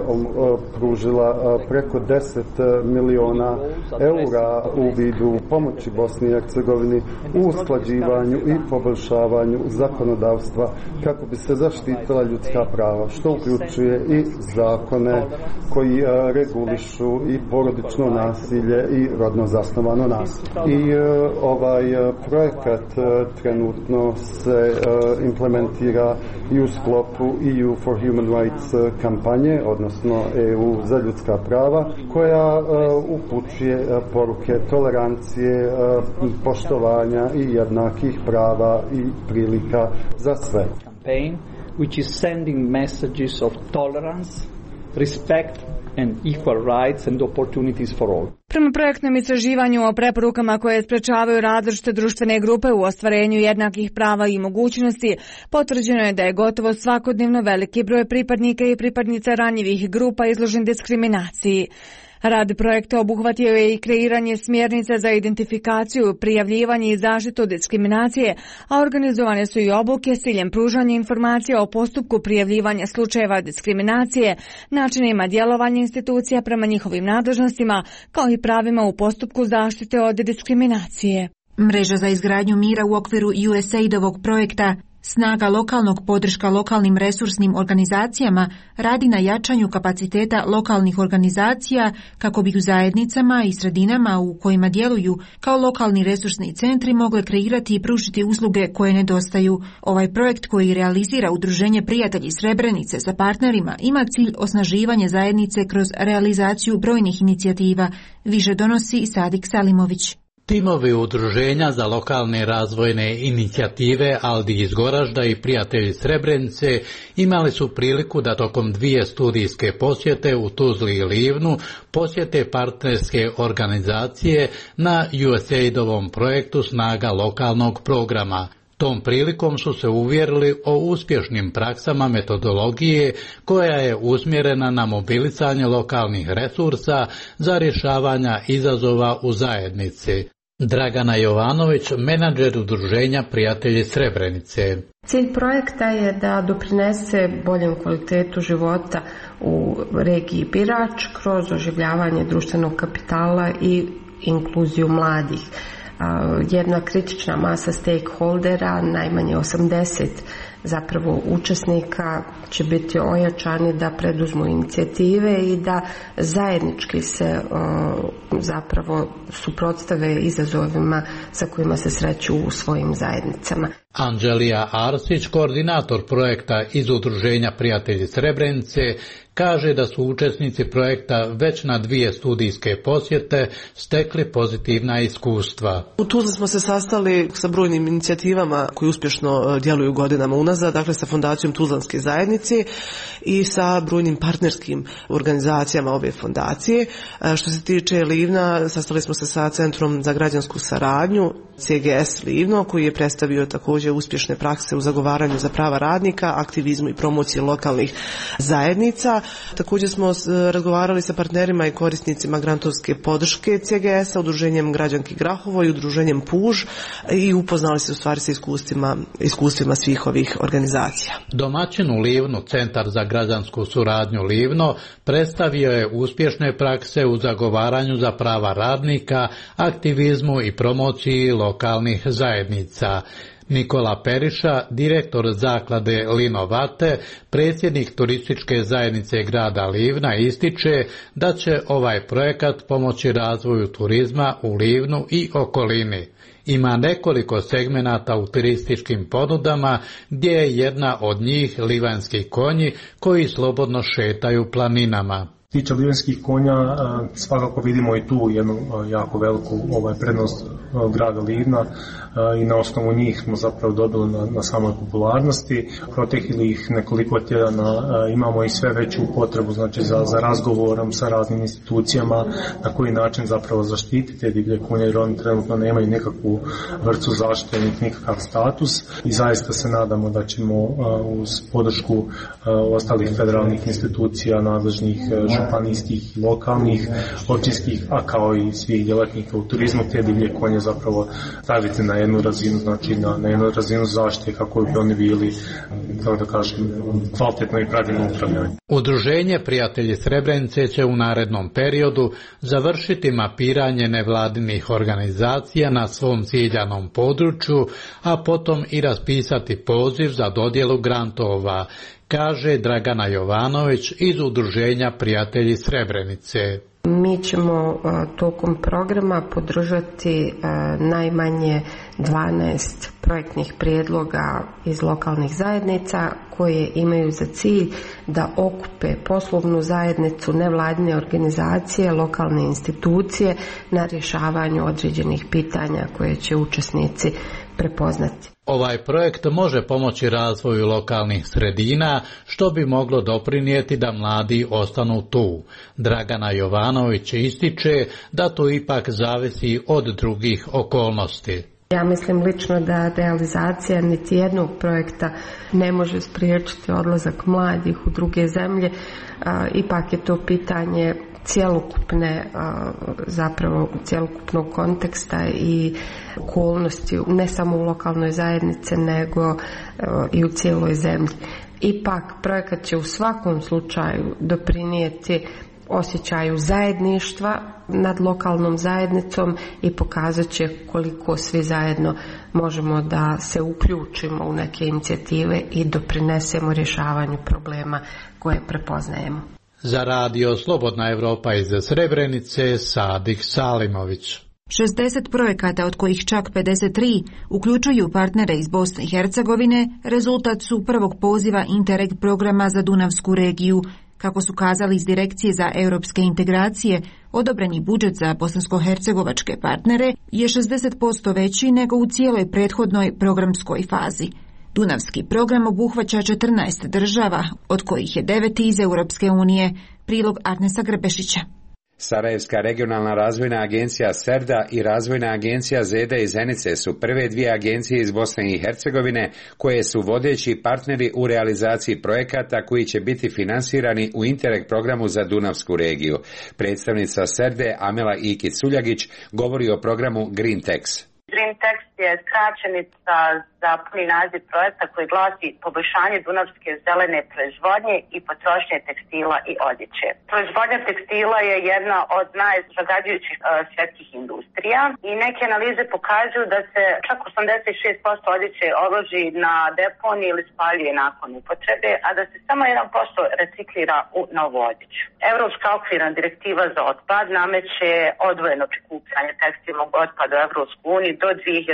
pružila preko 10 miliona eura u vidu pomoći Bosni i Hercegovini u usklađivanju i poboljšavanju zakonodavstva kako bi se zaštitila ljudska prava, što uključuje i zakone koji regulišu i porodično nasilje i rodno zasnovano nasilje. I ovaj projekat trenutno se implementira i u sklopu EU for Human Rights kampanje, odnosno EU za ljudska prava, koja upućuje poruke tolerancije, poštovanja i jednakih prava i prilika za sve. Campaign which is sending messages of tolerance, respect and equal rights and opportunities for all. Prema projektnom istraživanju o preporukama koje sprečavaju različite društvene grupe u ostvarenju jednakih prava i mogućnosti, potvrđeno je da je gotovo svakodnevno veliki broj pripadnika i pripadnica ranjivih grupa izložen diskriminaciji. Rad projekta obuhvatio je i kreiranje smjernica za identifikaciju, prijavljivanje i zaštitu od diskriminacije, a organizovane su i obuke s ciljem pružanja informacija o postupku prijavljivanja slučajeva diskriminacije, načinima djelovanja institucija prema njihovim nadležnostima, kao i pravima u postupku zaštite od diskriminacije. Mreža za izgradnju mira u okviru USAID-ovog projekta Snaga lokalnog podrška lokalnim resursnim organizacijama radi na jačanju kapaciteta lokalnih organizacija kako bi u zajednicama i sredinama u kojima djeluju kao lokalni resursni centri mogle kreirati i pružiti usluge koje nedostaju. Ovaj projekt koji realizira Udruženje Prijatelji Srebrenice sa partnerima ima cilj osnaživanja zajednice kroz realizaciju brojnih inicijativa, više donosi Sadik Salimović. Timovi udruženja za lokalne razvojne inicijative Aldi iz Goražda i Prijatelji Srebrenice imali su priliku da tokom 2 studijske posjete u Tuzli i Livnu posjete partnerske organizacije na USAID-ovom projektu Snaga lokalnog programa. Tom prilikom su se uvjerili o uspješnim praksama metodologije koja je usmjerena na mobilisanje lokalnih resursa za rješavanja izazova u zajednici. Dragana Jovanović, menadžer udruženja Prijatelji Srebrenice. Cilj projekta je da doprinese boljem kvalitetu života u regiji Birač kroz oživljavanje društvenog kapitala i inkluziju mladih. Jedna kritična masa stakeholdera, najmanje 80 zapravo učesnika, će biti ojačani da preduzmu inicijative i da zajednički se zapravo suprotstave izazovima sa kojima se sreću u svojim zajednicama. Anđelija Arsić, koordinator projekta iz Udruženja Prijatelji Srebrenice, kaže da su učesnici projekta već na 2 studijske posjete stekli pozitivna iskustva. U Tuzli smo se sastali sa brojnim inicijativama koji uspješno djeluju godinama unazad, dakle sa Fondacijom Tuzlanske zajednice i sa brojnim partnerskim organizacijama ove fondacije. Što se tiče Livna, sastali smo se sa Centrom za građansku saradnju CGS Livno, koji je predstavio također uspješne prakse u zagovaranju za prava radnika, aktivizmu i promociji lokalnih zajednica. Također smo razgovarali sa partnerima i korisnicima grantovske podrške CGS-a, Udruženjem Građanki Grahovo i Udruženjem Puž i upoznali se u stvari sa iskustvima svih ovih organizacija. Domaćin u Livnu, Centar za građansku suradnju Livno, predstavio je uspješne prakse u zagovaranju za prava radnika, aktivizmu i promociji lokalnih zajednica. Nikola Periša, direktor zaklade Linovate, predsjednik turističke zajednice grada Livna, ističe da će ovaj projekat pomoći razvoju turizma u Livnu i okolini. Ima nekoliko segmenata u turističkim ponudama gdje je jedna od njih livanjski konji koji slobodno šetaju planinama. tiče livenskih konja, svakako vidimo i tu jednu jako veliku prednost grada Livna i na osnovu njih smo zapravo dobili na samoj popularnosti. Proteklih nekoliko tjedana imamo i sve veću potrebu znači za razgovorom sa raznim institucijama na koji način zapravo zaštititi te divlje konje, jer oni trenutno nemaju nekakvu vrstu zaštite, nikakav status i zaista se nadamo da ćemo uz podršku ostalih federalnih institucija, nadležnih županijskih, lokalnih, općinskih, a kao i svih djelatnika u turizmu, te divlje konje zapravo staviti na jednu razinu, znači na jednu razinu zaštite kako bi oni bili, kako da kažem, kvalitetno i pravilno upravljanje. Udruženje Prijatelji Srebrenice će u narednom periodu završiti mapiranje nevladinih organizacija na svom ciljanom području, a potom i raspisati poziv za dodjelu grantova, kaže Dragana Jovanović iz Udruženja Prijatelji Srebrenice. Mi ćemo tokom programa podržati najmanje 12 projektnih prijedloga iz lokalnih zajednica koje imaju za cilj da okupe poslovnu zajednicu, nevladine organizacije, lokalne institucije na rješavanju određenih pitanja koje će učesnici prepoznati. Ovaj projekt može pomoći razvoju lokalnih sredina, što bi moglo doprinijeti da mladi ostanu tu. Dragana Jovanović ističe da to ipak zavisi od drugih okolnosti. Ja mislim lično da realizacija niti jednog projekta ne može spriječiti odlazak mladih u druge zemlje. Ipak je to pitanje cjelokupnog konteksta i okolnosti, ne samo u lokalnoj zajednici, nego i u cijeloj zemlji. Ipak projekat će u svakom slučaju doprinijeti osjećaju zajedništva nad lokalnom zajednicom i pokazat će koliko svi zajedno možemo da se uključimo u neke inicijative i doprinesemo rješavanju problema koje prepoznajemo. Za radio Slobodna Evropa iz Srebrenice, Sadik Salimović. 60 projekata, od kojih čak 53 uključuju partnere iz Bosne i Hercegovine, rezultat su prvog poziva Interreg programa za Dunavsku regiju. Kako su kazali iz Direkcije za europske integracije, odobreni budžet za bosansko-hercegovačke partnere je 60% veći nego u cijeloj prethodnoj programskoj fazi. Dunavski program obuhvaća 14 država, od kojih je 9 iz Europske unije. Prilog Arnesa Grbešića. Sarajevska regionalna razvojna agencija SERDA i razvojna agencija ZEDA iz Zenice su prve dvije agencije iz Bosne i Hercegovine koje su vodeći partneri u realizaciji projekata koji će biti finansirani u Interreg programu za Dunavsku regiju. Predstavnica SERDE Amela Ikić-Suljagić govori o programu Green Tex. Green Tex je skraćenica za puni naziv projekta koji glasi poboljšanje dunavske zelene proizvodnje i potrošnje tekstila i odjeće. Proizvodnja tekstila je jedna od najzagađujućih svjetskih industrija i neke analize pokazuju da se čak 86% odjeće odloži na deponiji ili spaljuje nakon upotrebe, a da se samo 1% reciklira u novu odjeću. Europska okvirna direktiva za otpad nameće odvojeno prikupljanje tekstilnog otpada u Evropsku uniju do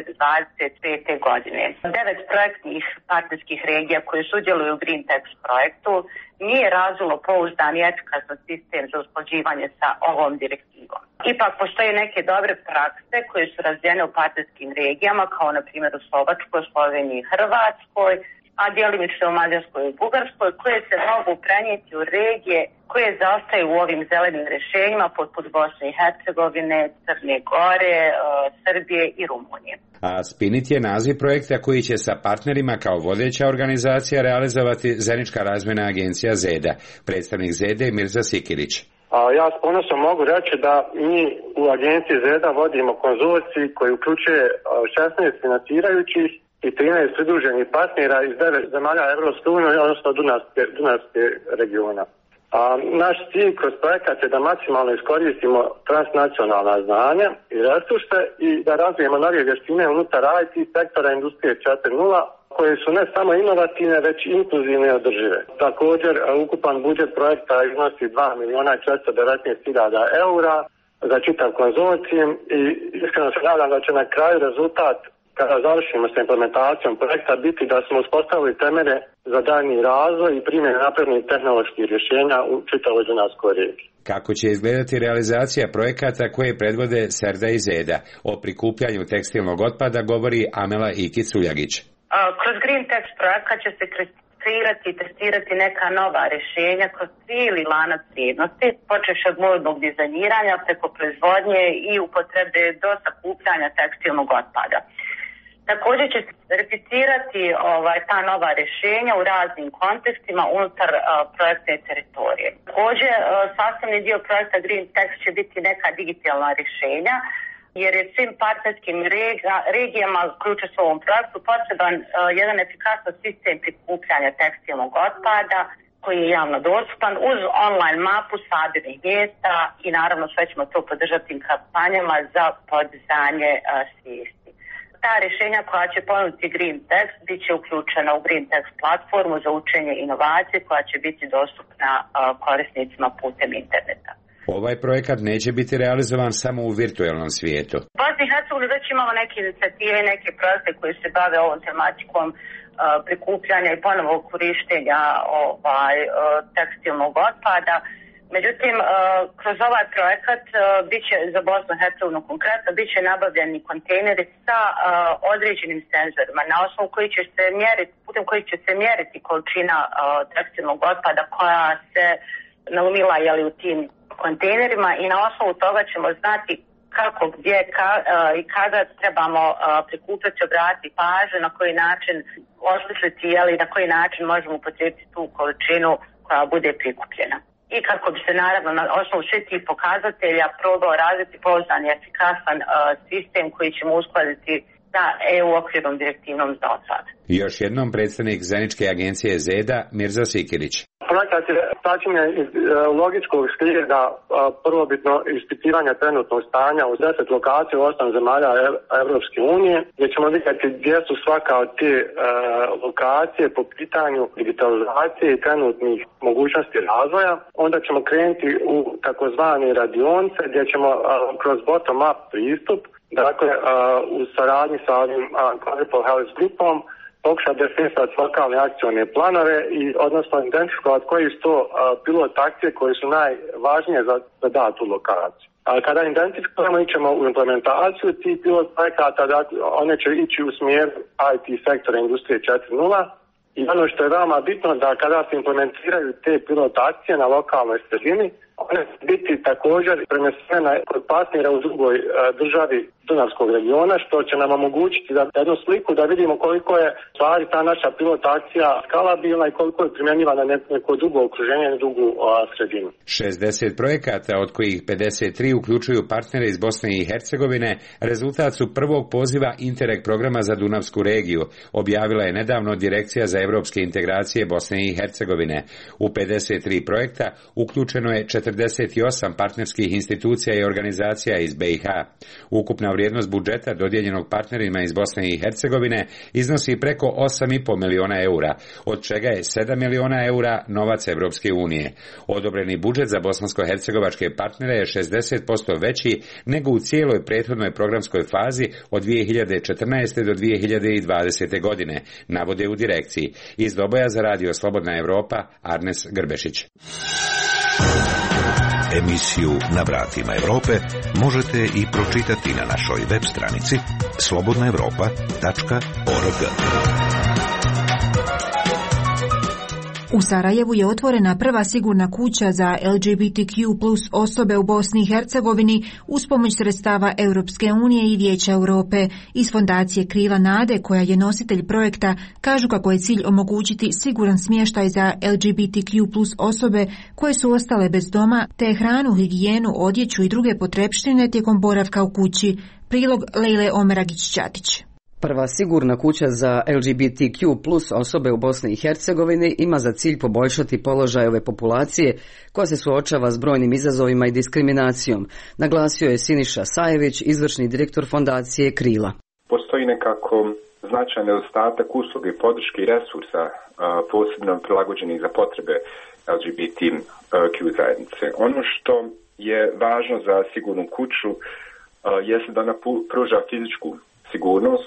2025. godine. 9 projektnih partnerskih regija koje sudjeluju u Green Tex projektu nije razvilo pouzdan i efikasan sistem za usklađivanje sa ovom direktivom. Ipak postoje neke dobre prakse koje su razvijene u partnerskim regijama, kao na primjer u Slovačkoj, Sloveniji i Hrvatskoj, a djelimično u Mađarskoj i Bugarskoj, koje se mogu prenijeti u regije koje zaostaju u ovim zelenim rješenjima poput Bosne i Hercegovine, Crne Gore, Srbije i Rumunije. A Spinit je naziv projekta koji će sa partnerima kao vodeća organizacija realizovati Zenička razvojna agencija ZEDA. Predstavnik ZEDA je Mirza Sikirić. Ja s ponosom mogu reći da mi u agenciji ZEDA vodimo konzorcij koji uključuje 16 financirajućih i 13 pridruženih partnera iz 9 zemalja Evropske unije, odnosno Dunavske regiona. Naš cilj kroz projekat je da maksimalno iskoristimo transnacionalna znanja i resurse i da razvijemo nove vještine unutar IT sektora industrije 4.0 koje su ne samo inovativne, već i inkluzivne i održive. Također, ukupan budžet projekta iznosi 2.419.000 eura za čitav konzorcijum i iskreno se nadam da će na kraju rezultat kada završimo sa implementacijom projekta biti da smo uspostavili temelje za daljnji razvoj i primjenu naprednih tehnoloških rješenja u čitavoj dunavskoj regiji. Kako će izgledati realizacija projekata koje predvode Serda i Zeda? O prikupljanju tekstilnog otpada govori Amela Ikić-Suljagić. Kroz Green Text projekat će se kreirati i testirati neka nova rješenja kroz cijeli lanac vrijednosti, počevši od modnog dizajniranja preko proizvodnje i upotrebe do sakupljanja tekstilnog otpada. Također će se verificirati ta nova rješenja u raznim kontekstima unutar projektne teritorije. Također, sastavni dio projekta Green Text će biti neka digitalna rješenja, jer je svim partnerskim regijama koji učestvuju u ovom projektu potreban jedan efikasan sistem prikupljanja tekstilnog otpada koji je javno dostupan uz online mapu sabirnih mjesta i naravno sve ćemo to podržati kampanjama za podizanje svijesti. Ta rješenja koja će ponuditi Green Text bit će uključena u Green Text platformu za učenje inovacije koja će biti dostupna korisnicima putem interneta. Ovaj projekat neće biti realizovan samo u virtualnom svijetu. U Bosni i Hercegovini već imamo neke inicijative i neke projekte koji se bave ovom tematikom prikupljanja i ponovog korištenja tekstilnog otpada. Međutim, kroz ovaj projekat biće za Bosnu i Hercegovinu konkretno biće nabavljeni kontejneri sa određenim senzorima na osnovu putem kojih će se mjeriti količina tekstilnog otpada koja se naumila u tim kontejnerima i na osnovu toga ćemo znati kako, gdje i kada trebamo prikupiti, obratiti pažnju, na koji način osmisliti na koji način možemo upotrijebiti tu količinu koja bude prikupljena. I kako bi se naravno na osnovu svih tih pokazatelja probao razviti pouzdan i efikasan sistem koji ćemo uskladiti sa EU okvirnom direktivnom za otpad. Još jednom predstavnik Zajedničke agencije Zeda Mirza Sikirić. Projekat je sačinjen iz logičkog slijeda prvobitno ispitivanja trenutnog stanja u 10 lokacija u 8 zemalja Evropske unije, gdje ćemo vidjeti gdje su svaka od te lokacije po pitanju digitalizacije i trenutnih mogućnosti razvoja. Onda ćemo krenuti u takozvane radionice gdje ćemo kroz bottom-up pristup, dakle u saradnji sa ovim Quadruple Health grupom, pokušati definisati lokalne akcione planove i odnosno identifikovati koji su to pilot akcije koje su najvažnije za datu lokaciju. Kada identifikujemo, ićemo u implementaciju tih pilot projekata, dakle, one će ići u smjer IT sektora industrije 4.0 i ono što je veoma bitno da kada se implementiraju te pilot akcije na lokalnoj sredini, one će biti također prenesene kod partnera u drugoj državi Dunavskog regiona, što će nam omogućiti da jednu sliku da vidimo koliko je stvari ta naša pilot akcija skalabilna i koliko je primjenjiva na neko drugo okruženje, na drugu sredinu. 60 projekata, od kojih 53 uključuju partnere iz Bosne i Hercegovine, rezultat su prvog poziva Interreg programa za Dunavsku regiju, objavila je nedavno Direkcija za evropske integracije Bosne i Hercegovine. U 53 projekta uključeno je 48 partnerskih institucija i organizacija iz BiH. Ukupna vrijednost budžeta dodijeljenog partnerima iz Bosne i Hercegovine iznosi preko 8,5 miliona eura, od čega je 7 miliona eura novac Evropske unije. Odobreni budžet za bosansko-hercegovačke partnere je 60% veći nego u cijeloj prethodnoj programskoj fazi od 2014. do 2020. godine, navode u direkciji. Iz Doboja za radio Slobodna Evropa, Arnes Grbešić. Emisiju Na vratima Europe možete i pročitati na našoj web stranici slobodnaevropa.org. U Sarajevu je otvorena prva sigurna kuća za LGBTQ plus osobe u Bosni i Hercegovini uz pomoć sredstava Europske unije i Vijeća Europe. Iz fondacije Krila nade, koja je nositelj projekta, kažu kako je cilj omogućiti siguran smještaj za LGBTQ plus osobe koje su ostale bez doma, te hranu, higijenu, odjeću i druge potrepštine tijekom boravka u kući. Prilog Lejle Omeragić-Ćatić. Prva sigurna kuća za LGBTQ plus osobe u Bosni i Hercegovini ima za cilj poboljšati položaj ove populacije koja se suočava s brojnim izazovima i diskriminacijom, naglasio je Siniša Sajević, izvršni direktor fondacije Krila. Postoji nekako značajan nedostatak usluge, podrške i resursa posebno prilagođenih za potrebe LGBTQ zajednice. Ono što je važno za sigurnu kuću jeste da ona pruža fizičku sigurnost,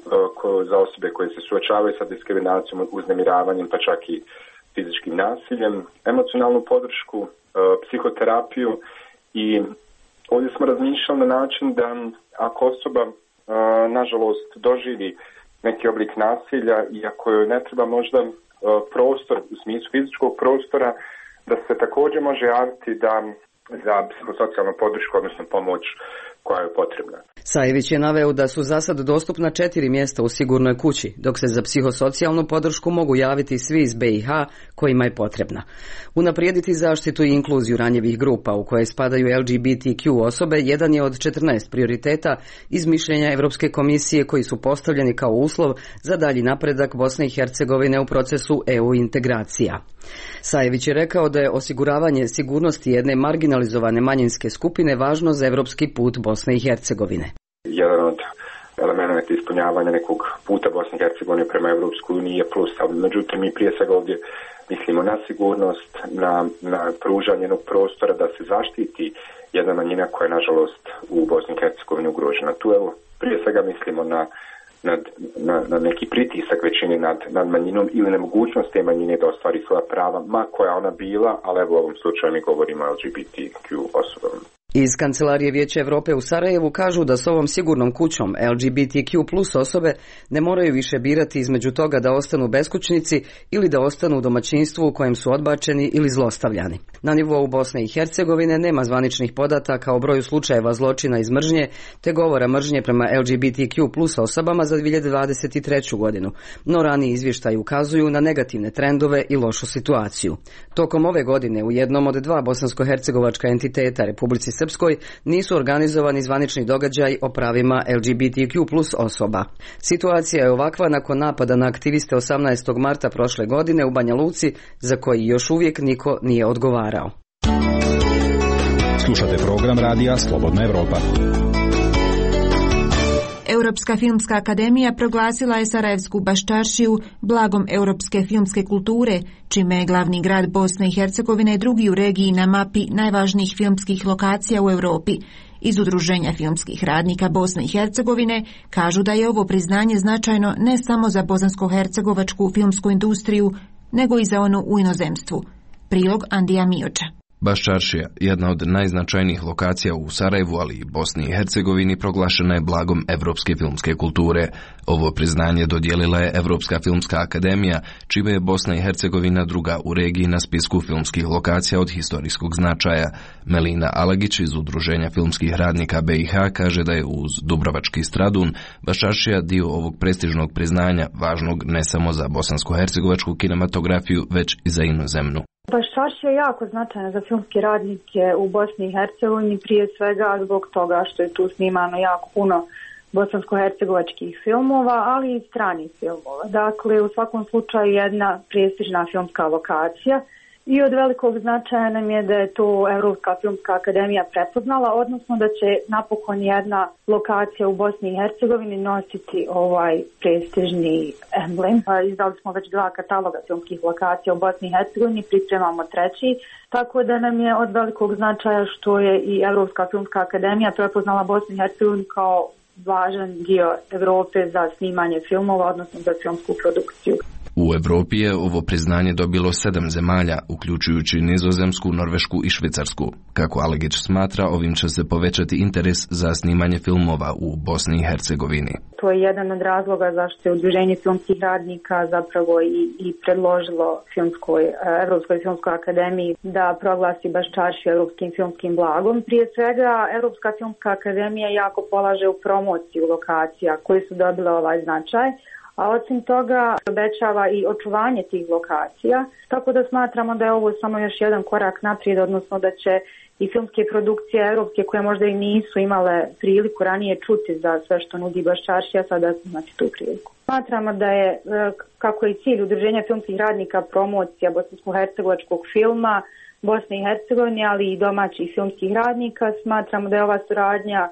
za osobe koje se suočavaju sa diskriminacijom, uznemiravanjem, pa čak i fizičkim nasiljem, emocionalnu podršku, psihoterapiju i ovdje smo razmišljali na način da ako osoba nažalost doživi neki oblik nasilja i ako joj ne treba možda prostor u smislu fizičkog prostora, da se također može javiti za psihosocijalnu podršku, odnosno pomoć koja je potrebna. Sajević je naveo da su za sad dostupna 4 mjesta u sigurnoj kući, dok se za psihosocijalnu podršku mogu javiti svi iz BiH kojima je potrebna. Unaprijediti zaštitu i inkluziju ranjivih grupa u koje spadaju LGBTQ osobe jedan je od 14 prioriteta iz mišljenja Europske komisije koji su postavljeni kao uslov za dalji napredak Bosne i Hercegovine u procesu EU integracija. Sajević je rekao da je osiguravanje sigurnosti jedne marginalizovane manjinske skupine važno za europski put Bosne i Hercegovine. Jedan od elemenata ispunjavanja nekog puta Bosne i Hercegovine prema Europskoj uniji je plus, ali međutim mi prije svega ovdje mislimo na sigurnost, na pružanje jednog prostora da se zaštiti jedna manjina koja je nažalost u Bosni i Hercegovini ugrožena. Tu evo prije svega mislimo na neki pritisak većine nad manjinom ili nemogućnost te manjine da ostvari svoja prava, ma koja ona bila, ali evo u ovom slučaju mi govorimo o LGBTQ osobama. Iz Kancelarije Vijeća Europe u Sarajevu kažu da s ovom sigurnom kućom LGBTQ plus osobe ne moraju više birati između toga da ostanu beskućnici ili da ostanu u domaćinstvu u kojem su odbačeni ili zlostavljani. Na nivou Bosne i Hercegovine nema zvaničnih podataka o broju slučajeva zločina iz mržnje te govora mržnje prema LGBTQ plus osobama za 2023. godinu, no raniji izvještaji ukazuju na negativne trendove i lošu situaciju. Tokom ove godine u jednom od 2 bosansko-hercegovačka entiteta Republici Srpskoj nisu organizovani zvanični događaj o pravima LGBTQ plus osoba. Situacija je ovakva nakon napada na aktiviste 18. marta prošle godine u Banja Luci, za koji još uvijek niko nije odgovarao. Slušate program radija Slobodna Evropa. Europska filmska akademija proglasila je Sarajevsku Baščaršiju blagom europske filmske kulture, čime je glavni grad Bosne i Hercegovine drugi u regiji na mapi najvažnijih filmskih lokacija u Europi. Iz Udruženja filmskih radnika Bosne i Hercegovine kažu da je ovo priznanje značajno ne samo za bosansko-hercegovačku filmsku industriju, nego i za onu u inozemstvu. Prilog Andija Mioča. Baščaršija, jedna od najznačajnijih lokacija u Sarajevu, ali i Bosni i Hercegovini, proglašena je blagom evropske filmske kulture. Ovo priznanje dodijelila je Evropska filmska akademija, čime je Bosna i Hercegovina druga u regiji na spisku filmskih lokacija od historijskog značaja. Melina Alagić iz Udruženja filmskih radnika BiH kaže da je uz Dubrovački Stradun Baščaršija dio ovog prestižnog priznanja, važnog ne samo za bosansko-hercegovačku kinematografiju, već i za inozemnu. Baščaršija je jako značajna za filmske radnike u Bosni i Hercegovini, prije svega zbog toga što je tu snimano jako puno bosansko-hercegovačkih filmova, ali i stranih filmova. Dakle, u svakom slučaju jedna prestižna filmska lokacija i od velikog značaja nam je da je to Europska filmska akademija prepoznala, odnosno da će napokon jedna lokacija u Bosni i Hercegovini nositi ovaj prestižni emblem. Izdali smo već 2 kataloga filmskih lokacija u Bosni i Hercegovini, pripremamo 3, tako da nam je od velikog značaja što je i Europska filmska akademija prepoznala Bosnu i Hercegovinu kao važan dio Europe za snimanje filmova, odnosno za filmsku produkciju. U Europi je ovo priznanje dobilo 7 zemalja, uključujući Nizozemsku, Norvešku i Švicarsku. Kako Alegić smatra, ovim će se povećati interes za snimanje filmova u Bosni i Hercegovini. To je jedan od razloga zašto je Udruženje filmskih radnika zapravo i predložilo Evropskoj filmskoj akademiji da proglasi Baščaršiju europskim filmskim blagom. Prije svega, Evropska filmska akademija jako polaže u promociju lokacija koji su dobile ovaj značaj, a osim toga obećava i očuvanje tih lokacija, tako da smatramo da je ovo samo još jedan korak naprijed, odnosno da će i filmske produkcije europske koje možda i nisu imale priliku ranije čuti za sve što nudi Baščaršija, sada imati tu priliku. Smatramo da je, kako je cilj Udruženja filmskih radnika, promocija bosansko-hercegovačkog filma, Bosne i Hercegovine, ali i domaćih filmskih radnika, smatramo da je ova suradnja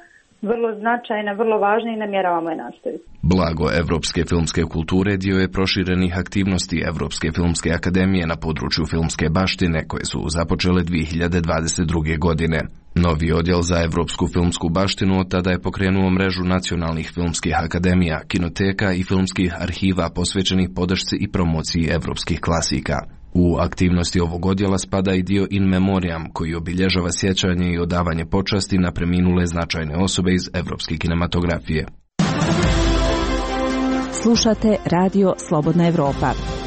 vrlo značajna, vrlo važna i namjeravamo je nastaviti. Blago evropske filmske kulture dio je proširenih aktivnosti Evropske filmske akademije na području filmske baštine koje su započele 2022. godine. Novi odjel za evropsku filmsku baštinu od tada je pokrenuo mrežu nacionalnih filmskih akademija, kinoteka i filmskih arhiva posvećenih podršci i promociji evropskih klasika. U aktivnosti ovog odjela spada i dio In Memoriam, koji obilježava sjećanje i odavanje počasti na preminule značajne osobe iz evropske kinematografije. Slušate Radio Slobodna Evropa.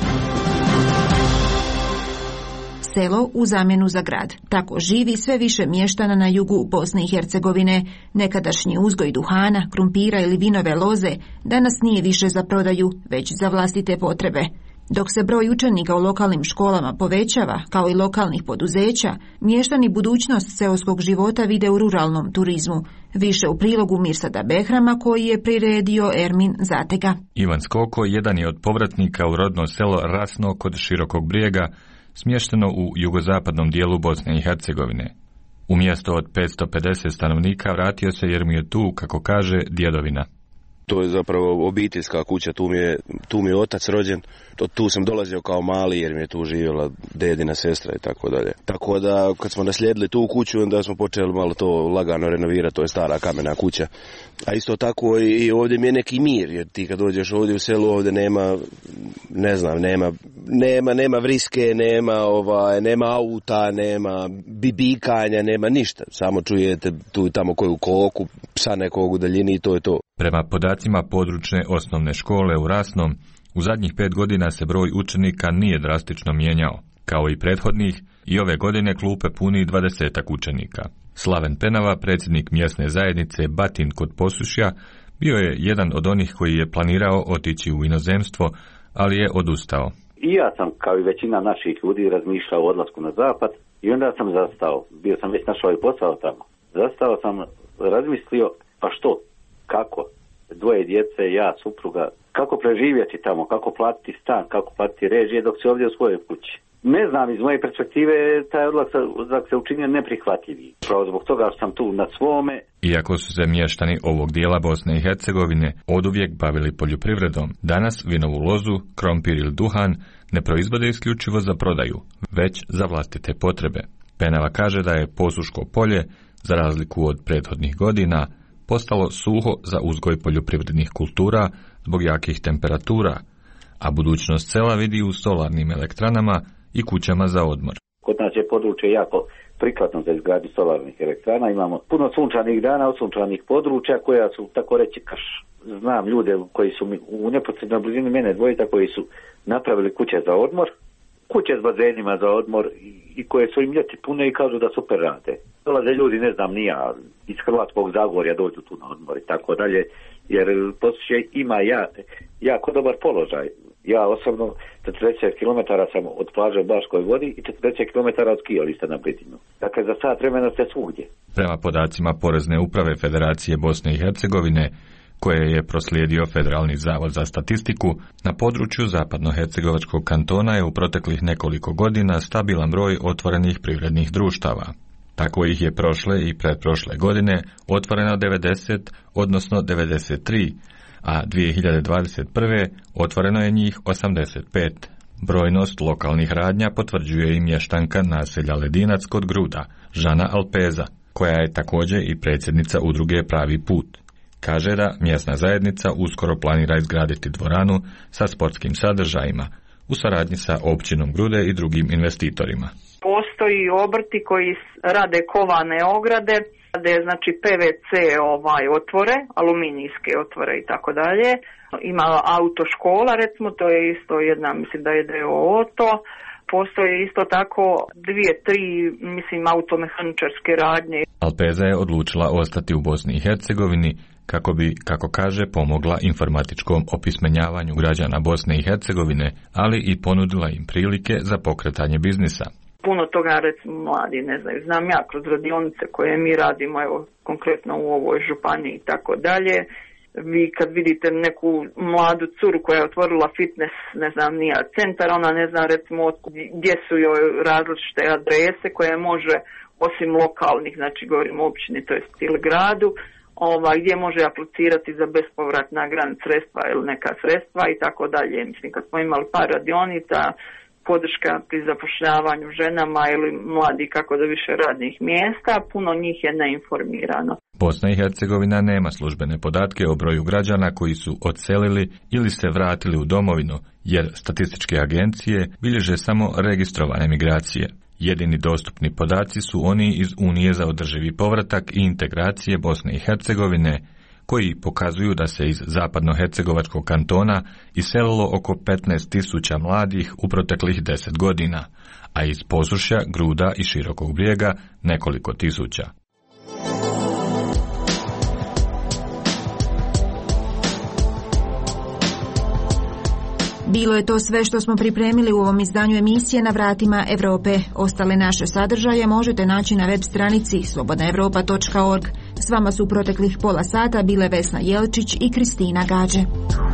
Selo u zamjenu za grad. Tako živi sve više mještana na jugu Bosne i Hercegovine. Nekadašnji uzgoj duhana, krumpira ili vinove loze danas nije više za prodaju, već za vlastite potrebe. Dok se broj učenika u lokalnim školama povećava, kao i lokalnih poduzeća, mještani budućnost seoskog života vide u ruralnom turizmu. Više u prilogu Mirsada Behrama koji je priredio Ermin Zatega. Ivan Skoko jedan je od povratnika u rodno selo Rasno kod Širokog Brijega, smješteno u jugozapadnom dijelu Bosne i Hercegovine. U mjesto od 550 stanovnika vratio se jer mu je tu, kako kaže, djedovina. To je zapravo obiteljska kuća, tu mi je otac rođen, tu sam dolazio kao mali jer mi je tu živjela dedina sestra i tako dalje. Tako da kad smo naslijedili tu kuću, onda smo počeli malo to lagano renovirati, to je stara kamena kuća. A isto tako i ovdje mi je neki mir, jer ti kad dođeš ovdje u selu, ovdje nema, ne znam, nema vriske, nema auta, nema bibikanja, nema ništa. Samo čujete tu i tamo koju koku, psa nekog u daljini i to je to. Prema podacima područne osnovne škole u Rasnom, u zadnjih 5 godina se broj učenika nije drastično mijenjao. Kao i prethodnih, i ove godine klupe puni 20 učenika. Slaven Penava, predsjednik mjesne zajednice Batin kod Posušja, bio je jedan od onih koji je planirao otići u inozemstvo, ali je odustao. I ja sam, kao i većina naših ljudi, razmišljao o odlasku na zapad i onda sam zastao. Bio sam već našao i posao tamo. Zastao sam, razmislio, pa što? Kako? 2 djece, ja, supruga, kako preživjeti tamo, kako platiti stan, kako platiti režije dok se ovdje u svojoj kući. Ne znam, iz moje perspektive taj odlazak se učinio neprihvatljiviji. Pravo zbog toga što sam tu na svome. Iako su se mještani ovog dijela Bosne i Hercegovine oduvijek bavili poljoprivredom, danas vinovu lozu, krompir ili duhan ne proizvode isključivo za prodaju, već za vlastite potrebe. Penava kaže da je Posuško polje, za razliku od prethodnih godina, postalo suho za uzgoj poljoprivrednih kultura zbog jakih temperatura, a budućnost sela vidi u solarnim elektranama i kućama za odmor. Kod nas je područje jako prikladno za izgradnju solarnih elektrana. Imamo puno sunčanih dana, sunčanih područja koja su, tako reći, znam ljude koji su u neposrednoj blizini mene dvojica koji su napravili kuće za odmor, kuće s bazenima za odmor i koje su im ljeti pune i kažu da super rade. Dolaze ljudi, ne znam, nija iz Hrvatskog Zagorja dođu tu na odmor i tako dalje, jer Posušje ima jako dobar položaj. Ja osobno 40 km sam od plaže u Baškoj Vodi i 40 km od skijališta na Blitinu. Dakle, za sat vremena ste svugdje. Prema podacima Porezne uprave Federacije Bosne i Hercegovine, koje je proslijedio Federalni zavod za statistiku, na području zapadnohercegovačkog kantona je u proteklih nekoliko godina stabilan broj otvorenih privrednih društava. Tako ih je prošle i pretprošle godine otvoreno 90, odnosno 93, a 2021. otvoreno je njih 85. Brojnost lokalnih radnja potvrđuje i mještanka naselja Ledinac kod Gruda, Žana Alpeza, koja je također i predsjednica udruge Pravi put. Kaže da mjesna zajednica uskoro planira izgraditi dvoranu sa sportskim sadržajima u saradnji sa općinom Grude i drugim investitorima. Postoji obrti koji rade kovane ograde, rade znači PVC otvore, aluminijske otvore i tako dalje. Ima autoškola, recimo, to je isto jedna, mislim da je DOO to. Postoje isto tako 2-3, mislim, automehaničarske radnje. Alpeza je odlučila ostati u Bosni i Hercegovini kako bi, kako kaže, pomogla informatičkom opismenjavanju građana Bosne i Hercegovine, ali i ponudila im prilike za pokretanje biznisa. Puno toga, recimo, mladi ne znaju. Znam ja kroz radionice koje mi radimo, evo, konkretno u ovoj županiji i tako dalje. Vi kad vidite neku mladu curu koja je otvorila fitness, ne znam, nija centar, ona ne zna recimo gdje su joj različite adrese koje može, osim lokalnih, znači govorimo o općini, to jest ili gradu, gdje može aplicirati za bespovratna grant sredstva ili neka sredstva i tako dalje. Mislim, kad smo imali par radionica, podrška pri zapošljavanju ženama ili mladi kako do više radnih mjesta, puno njih je neinformirano. Bosna i Hercegovina nema službene podatke o broju građana koji su odselili ili se vratili u domovinu, jer statističke agencije bilježe samo registrovane migracije. Jedini dostupni podaci su oni iz Unije za održivi povratak i integracije Bosne i Hercegovine, koji pokazuju da se iz zapadnohercegovačkog kantona iselilo oko 15.000 mladih u proteklih 10 godina, a iz Posušja, Gruda i Širokog Brijega nekoliko tisuća. Bilo je to sve što smo pripremili u ovom izdanju emisije Na vratima Europe. Ostale naše sadržaje možete naći na web stranici slobodnaevropa.org. S vama su u proteklih pola sata bile Vesna Jelčić i Kristina Gađe.